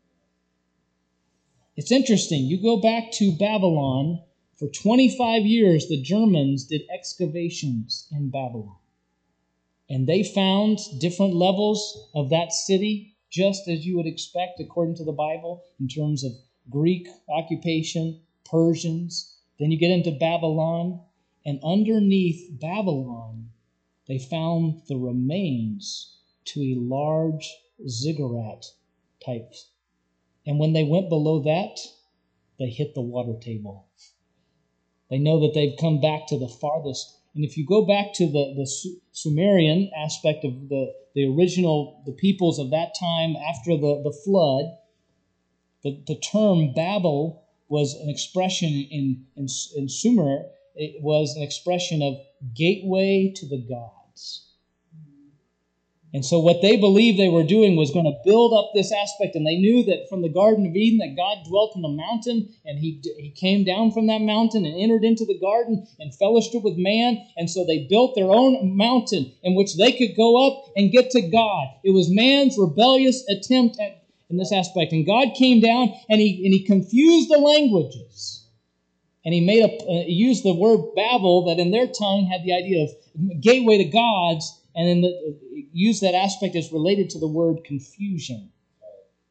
It's interesting. You go back to Babylon, for 25 years, the Germans did excavations in Babylon. And they found different levels of that city, just as you would expect according to the Bible, in terms of Greek occupation, Persians. Then you get into Babylon, and underneath Babylon, they found the remains to a large ziggurat type. And when they went below that, they hit the water table. They know that they've come back to the farthest. And if you go back to the Sumerian aspect of the original, the peoples of that time after the flood, the term Babel was an expression in Sumer. It was an expression of gateway to the gods. And so what they believed they were doing was going to build up this aspect, and they knew that from the Garden of Eden that God dwelt in a mountain, and he came down from that mountain and entered into the garden and fellowshiped with man, and so they built their own mountain in which they could go up and get to God. It was man's rebellious attempt in this aspect, and God came down and he confused the languages, and he used the word Babel that in their tongue had the idea of gateway to gods, and then used that aspect as related to the word confusion.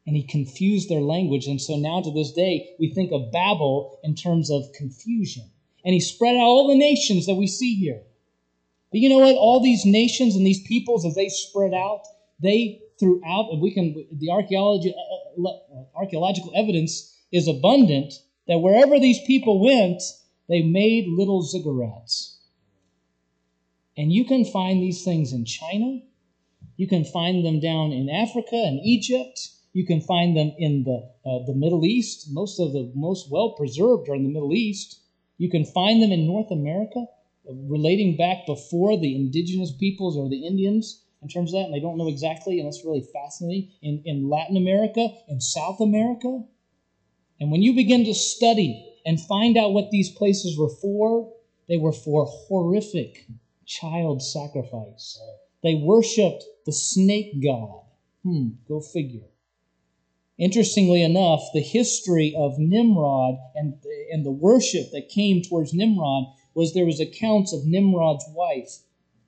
And he confused their language. And so now to this day, we think of Babel in terms of confusion. And he spread out all the nations that we see here. But you know what? All these nations and these peoples, as they spread out, they throughout, and the archaeological evidence is abundant that wherever these people went, they made little ziggurats. And you can find these things in China. You can find them down in Africa and Egypt. You can find them in the Middle East. Most of the most well-preserved are in the Middle East. You can find them in North America, relating back before the indigenous peoples or the Indians in terms of that, and they don't know exactly, and that's really fascinating. In Latin America, in South America. And when you begin to study and find out what these places were for, they were for horrific child sacrifice. They worshipped the snake god. Go figure. Interestingly enough, the history of Nimrod and the worship that came towards Nimrod was there was accounts of Nimrod's wife,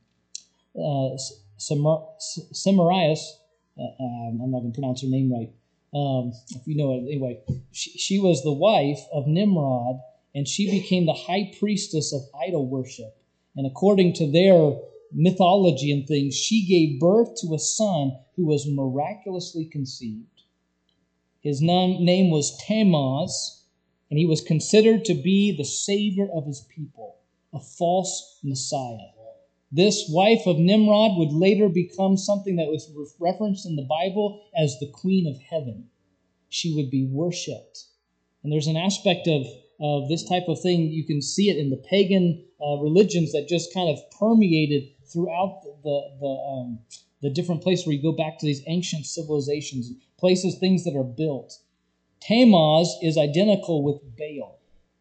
Semiramis. I'm not going to pronounce her name right. If you know it, anyway, she was the wife of Nimrod, and she became the high priestess of idol worship. And according to their mythology and things, she gave birth to a son who was miraculously conceived. His name was Tammuz, and he was considered to be the savior of his people, a false Messiah. This wife of Nimrod would later become something that was referenced in the Bible as the Queen of Heaven. She would be worshipped. And there's an aspect of this type of thing, you can see it in the pagan religions that just kind of permeated throughout the different places where you go back to these ancient civilizations, places, things that are built. Tammuz is identical with Baal.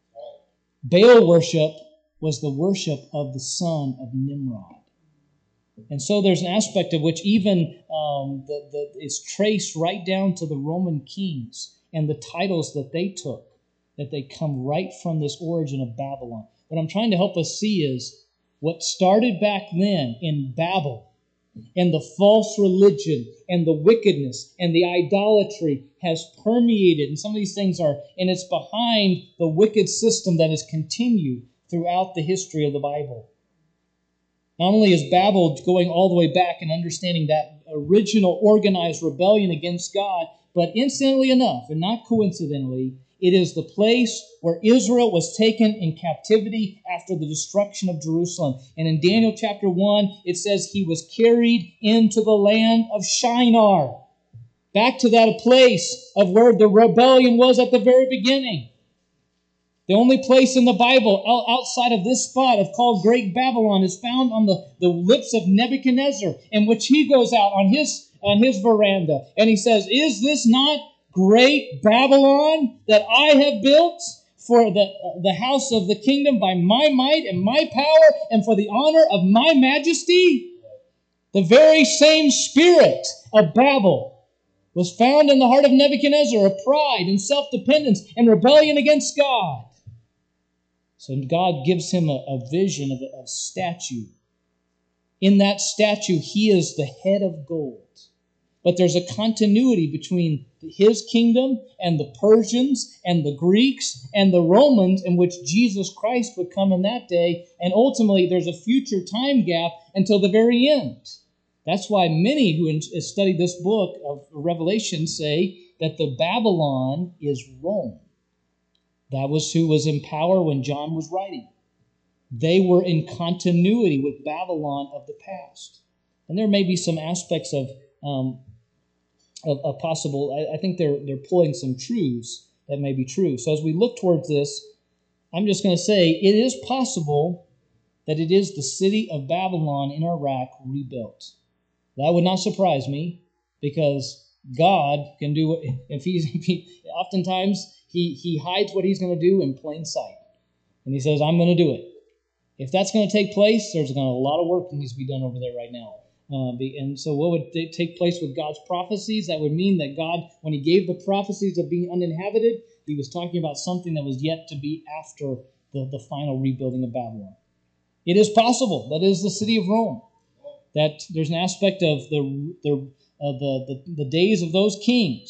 Baal worship was the worship of the son of Nimrod. And so there's an aspect of which even is traced right down to the Roman kings and the titles that they took, that they come right from this origin of Babylon. What I'm trying to help us see is what started back then in Babel, and the false religion and the wickedness and the idolatry has permeated. And some of these things and it's behind the wicked system that has continued throughout the history of the Bible. Not only is Babel going all the way back and understanding that original organized rebellion against God, but incidentally enough, and not coincidentally, it is the place where Israel was taken in captivity after the destruction of Jerusalem. And in Daniel chapter 1, it says he was carried into the land of Shinar. Back to that place of where the rebellion was at the very beginning. The only place in the Bible outside of this spot of called Great Babylon is found on the lips of Nebuchadnezzar, in which he goes out on his veranda and he says, "Is this not great Babylon that I have built for the house of the kingdom by my might and my power and for the honor of my majesty?" The very same spirit of Babel was found in the heart of Nebuchadnezzar, of pride and self-dependence and rebellion against God. So God gives him a vision of a statue. In that statue, he is the head of gold. But there's a continuity between his kingdom and the Persians and the Greeks and the Romans, in which Jesus Christ would come in that day. And ultimately, there's a future time gap until the very end. That's why many who study this book of Revelation say that the Babylon is Rome. That was who was in power when John was writing. They were in continuity with Babylon of the past. And there may be some aspects of possible, I think they're pulling some truths that may be true. So as we look towards this, I'm just going to say it is possible that it is the city of Babylon in Iraq rebuilt. That would not surprise me, because God can do it. Oftentimes he hides what he's going to do in plain sight. And he says, I'm going to do it. If that's going to take place, there's going to be a lot of work that needs to be done over there right now. And so what would take place with God's prophecies? That would mean that God, when he gave the prophecies of being uninhabited, he was talking about something that was yet to be after the final rebuilding of Babylon. It is possible that is the city of Rome. That there's an aspect of the days of those kings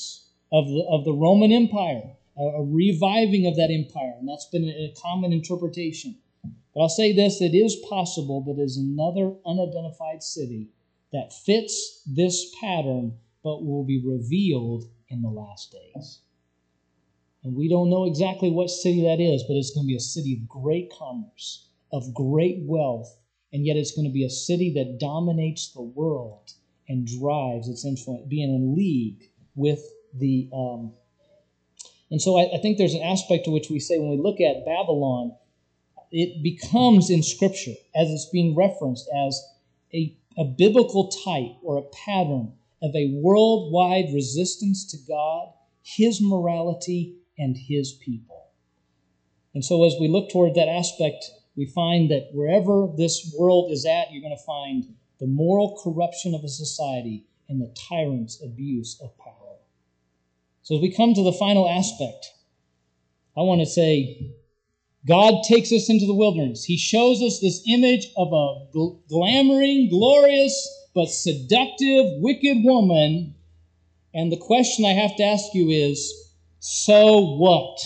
of the Roman Empire, a reviving of that empire, and that's been a common interpretation. But I'll say this, it is possible that there's another unidentified city that fits this pattern, but will be revealed in the last days. And we don't know exactly what city that is, but it's going to be a city of great commerce, of great wealth, and yet it's going to be a city that dominates the world and drives its influence, being in league with the... And so I think there's an aspect to which we say when we look at Babylon, it becomes in Scripture, as it's being referenced, as a biblical type or a pattern of a worldwide resistance to God, His morality, and His people. And so as we look toward that aspect, we find that wherever this world is at, you're going to find the moral corruption of a society and the tyrant's abuse of power. So as we come to the final aspect, I want to say, God takes us into the wilderness. He shows us this image of a glamoring, glorious, but seductive, wicked woman. And the question I have to ask you is, so what?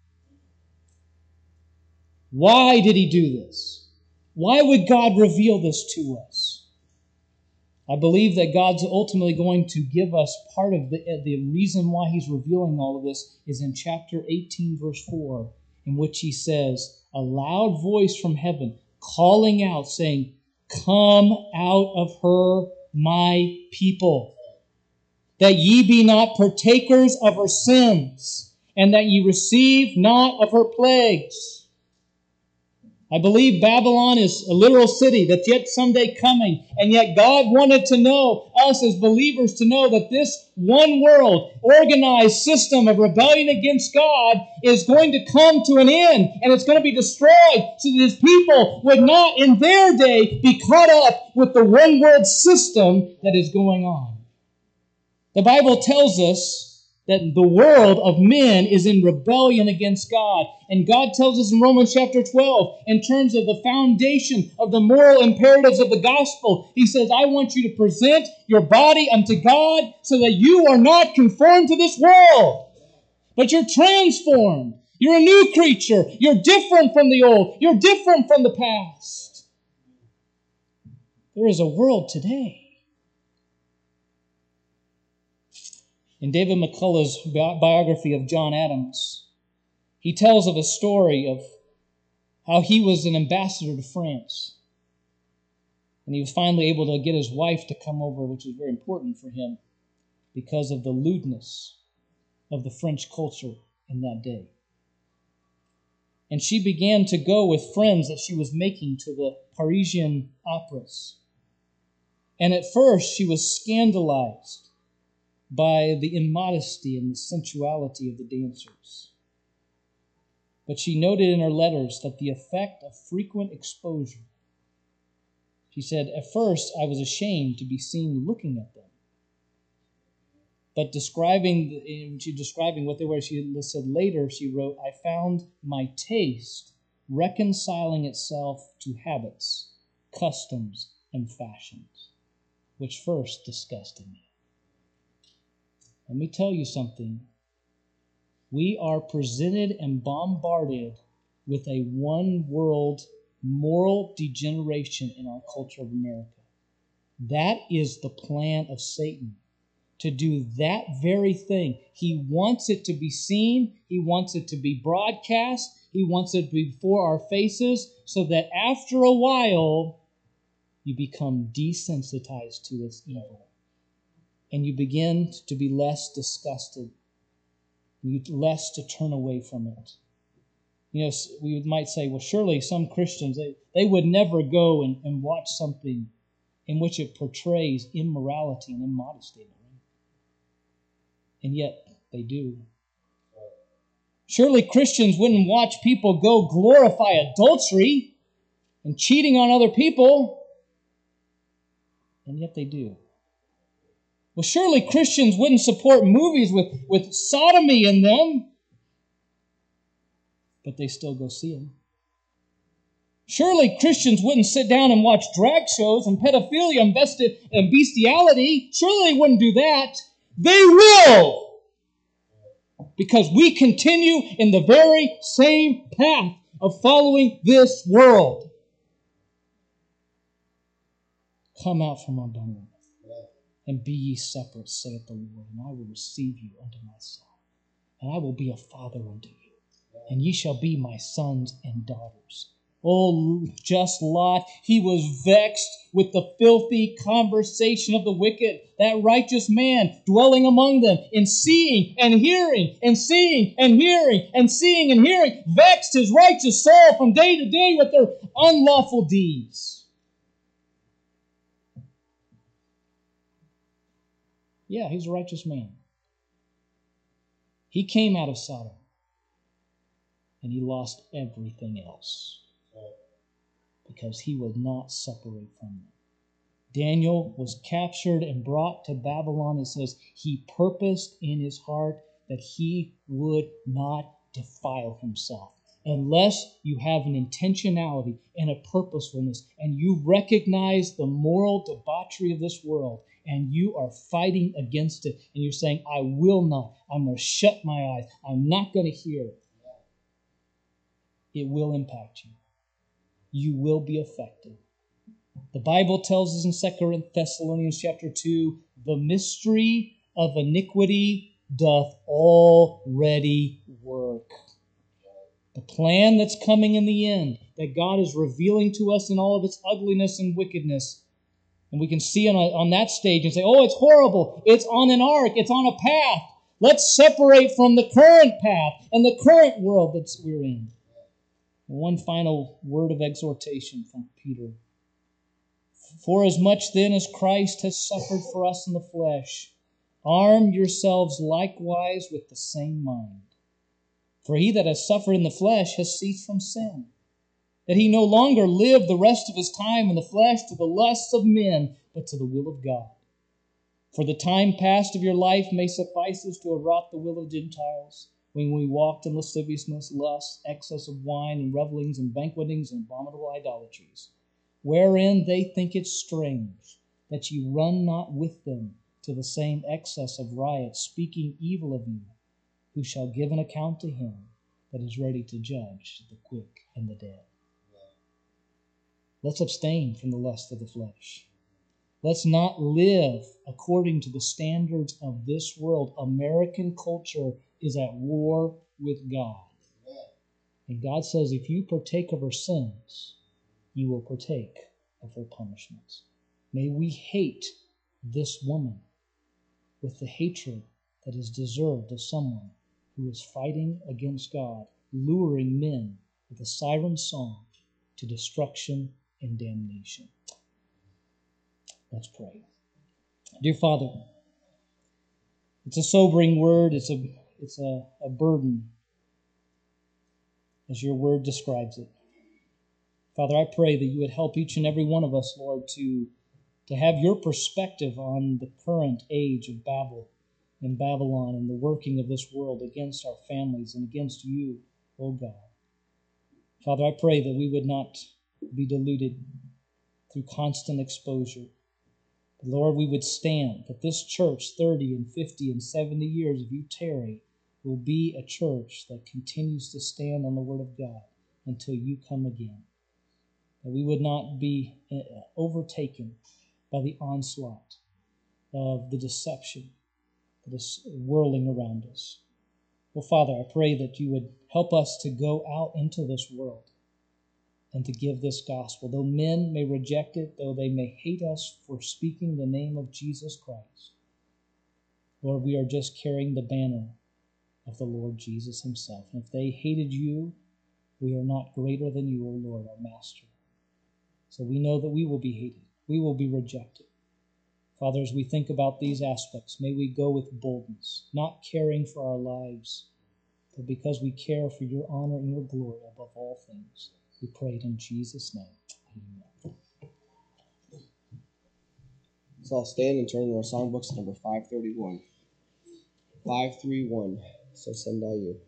Why did He do this? Why would God reveal this to us? I believe that God's ultimately going to give us part of the reason why He's revealing all of this is in chapter 18, verse 4, in which He says, a loud voice from heaven calling out, saying, "Come out of her, my people, that ye be not partakers of her sins, and that ye receive not of her plagues." I believe Babylon is a literal city that's yet someday coming, and yet God wanted to know, us as believers to know that this one world, organized system of rebellion against God is going to come to an end, and it's going to be destroyed so that His people would not in their day be caught up with the one world system that is going on. The Bible tells us that the world of men is in rebellion against God. And God tells us in Romans chapter 12, in terms of the foundation of the moral imperatives of the gospel, He says, I want you to present your body unto God so that you are not conformed to this world, but you're transformed. You're a new creature. You're different from the old. You're different from the past. There is a world today. In David McCullough's biography of John Adams, he tells of a story of how he was an ambassador to France. And he was finally able to get his wife to come over, which was very important for him because of the lewdness of the French culture in that day. And she began to go with friends that she was making to the Parisian operas. And at first she was scandalized by the immodesty and the sensuality of the dancers. But she noted in her letters that the effect of frequent exposure, she said, at first I was ashamed to be seen looking at them. But describing what they were, she said later, she wrote, I found my taste reconciling itself to habits, customs, and fashions, which first disgusted me. Let me tell you something. We are presented and bombarded with a one-world moral degeneration in our culture of America. That is the plan of Satan, to do that very thing. He wants it to be seen. He wants it to be broadcast. He wants it before our faces so that after a while, you become desensitized to its evil. And you begin to be less disgusted. You less to turn away from it. You know, we might say, well, surely some Christians, they would never go and watch something in which it portrays immorality and immodesty. Right? And yet, they do. Surely Christians wouldn't watch people go glorify adultery and cheating on other people. And yet they do. Well, surely Christians wouldn't support movies with sodomy in them, but they still go see them. Surely Christians wouldn't sit down and watch drag shows and pedophilia and bestiality. Surely they wouldn't do that. They will. because we continue in the very same path of following this world. Come out from among them, and be ye separate, saith the Lord, and I will receive you unto myself, and I will be a father unto you, and ye shall be my sons and daughters. Oh, just Lot, he was vexed with the filthy conversation of the wicked, that righteous man dwelling among them, in seeing and hearing, and seeing and hearing, and seeing and hearing, vexed his righteous soul from day to day with their unlawful deeds. Yeah, he's a righteous man. He came out of Sodom, and he lost everything else because he would not separate from them. Daniel was captured and brought to Babylon. It says he purposed in his heart that he would not defile himself. Unless you have an intentionality and a purposefulness, and you recognize the moral debauchery of this world, and you are fighting against it, and you're saying, I will not, I'm going to shut my eyes, I'm not going to hear it, it will impact you. You will be affected. The Bible tells us in 2 Thessalonians chapter 2, the mystery of iniquity doth already work. The plan that's coming in the end, that God is revealing to us in all of its ugliness and wickedness. And we can see on that stage and say, oh, it's horrible. It's on an arc. It's on a path. Let's separate from the current path and the current world that we're in. One final word of exhortation from Peter. For as much then as Christ has suffered for us in the flesh, arm yourselves likewise with the same mind. For he that has suffered in the flesh has ceased from sin, that he no longer live the rest of his time in the flesh to the lusts of men, but to the will of God. For the time past of your life may suffice us to have wrought the will of Gentiles, when we walked in lasciviousness, lust, excess of wine, and revellings, and banquetings, and abominable idolatries, wherein they think it strange that ye run not with them to the same excess of riot, speaking evil of you, who shall give an account to him that is ready to judge the quick and the dead. Let's abstain from the lust of the flesh. Let's not live according to the standards of this world. American culture is at war with God. And God says, if you partake of her sins, you will partake of her punishments. May we hate this woman with the hatred that is deserved of someone who is fighting against God, luring men with a siren song to destruction and damnation. Let's pray. Dear Father, it's a sobering word. It's a burden, as your word describes it. Father, I pray that you would help each and every one of us, Lord, to have your perspective on the current age of Babel and Babylon and the working of this world against our families and against you, O God. Father, I pray that we would not be deluded through constant exposure. But Lord, we would stand, that this church, 30 and 50 and 70 years, if you tarry, will be a church that continues to stand on the Word of God until you come again. That we would not be overtaken by the onslaught of the deception that is whirling around us. Well, Father, I pray that you would help us to go out into this world and to give this gospel. Though men may reject it, though they may hate us for speaking the name of Jesus Christ, Lord, we are just carrying the banner of the Lord Jesus himself. And if they hated you, we are not greater than you, O Lord, our Master. So we know that we will be hated. We will be rejected. Father, as we think about these aspects, may we go with boldness, not caring for our lives, but because we care for your honor and your glory above all things. We pray it in Jesus' name. Amen. So I'll stand and turn to our songbooks, number 531. 531. So send I you.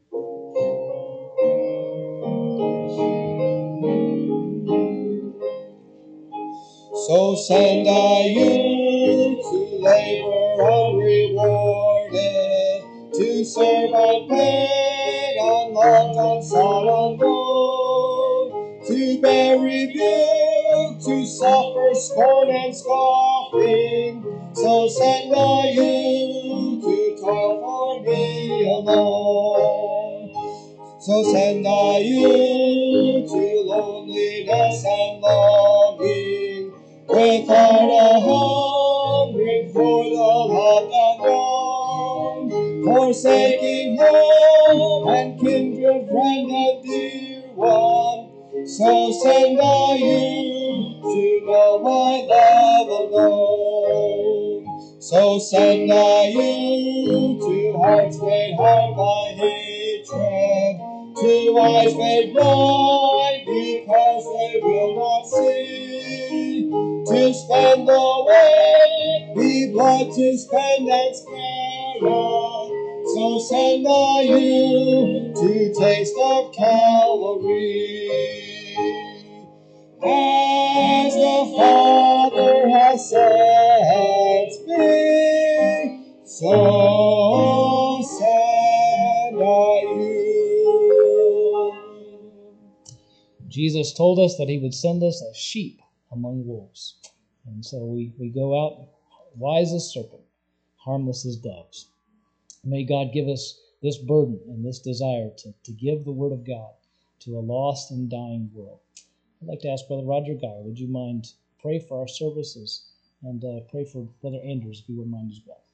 So send I you to labor unrewarded, to to serve on pain, unloved, unsought, unknown, to bear rebuke, to suffer scorn and scoffing. So send I you to toil for me alone. So send I you to loneliness and longing, with heart a-hungering for the loved and young, forsaking home and kindred, friend and dear one. So send I you to know my love alone. So send I you to hearts made hard by hatred, to eyes made blind because they will not see, to spend away, be blood to spend and spare us. So send I you to taste of Calvary. As the Father has sent me, so send I you. Jesus told us that he would send us as sheep among wolves. And so we go out wise as serpent, harmless as doves. May God give us this burden and this desire to give the word of God to a lost and dying world. I'd like to ask Brother Roger Geyer, would you mind pray for our services and pray for Brother Andrews, if you wouldn't mind as well.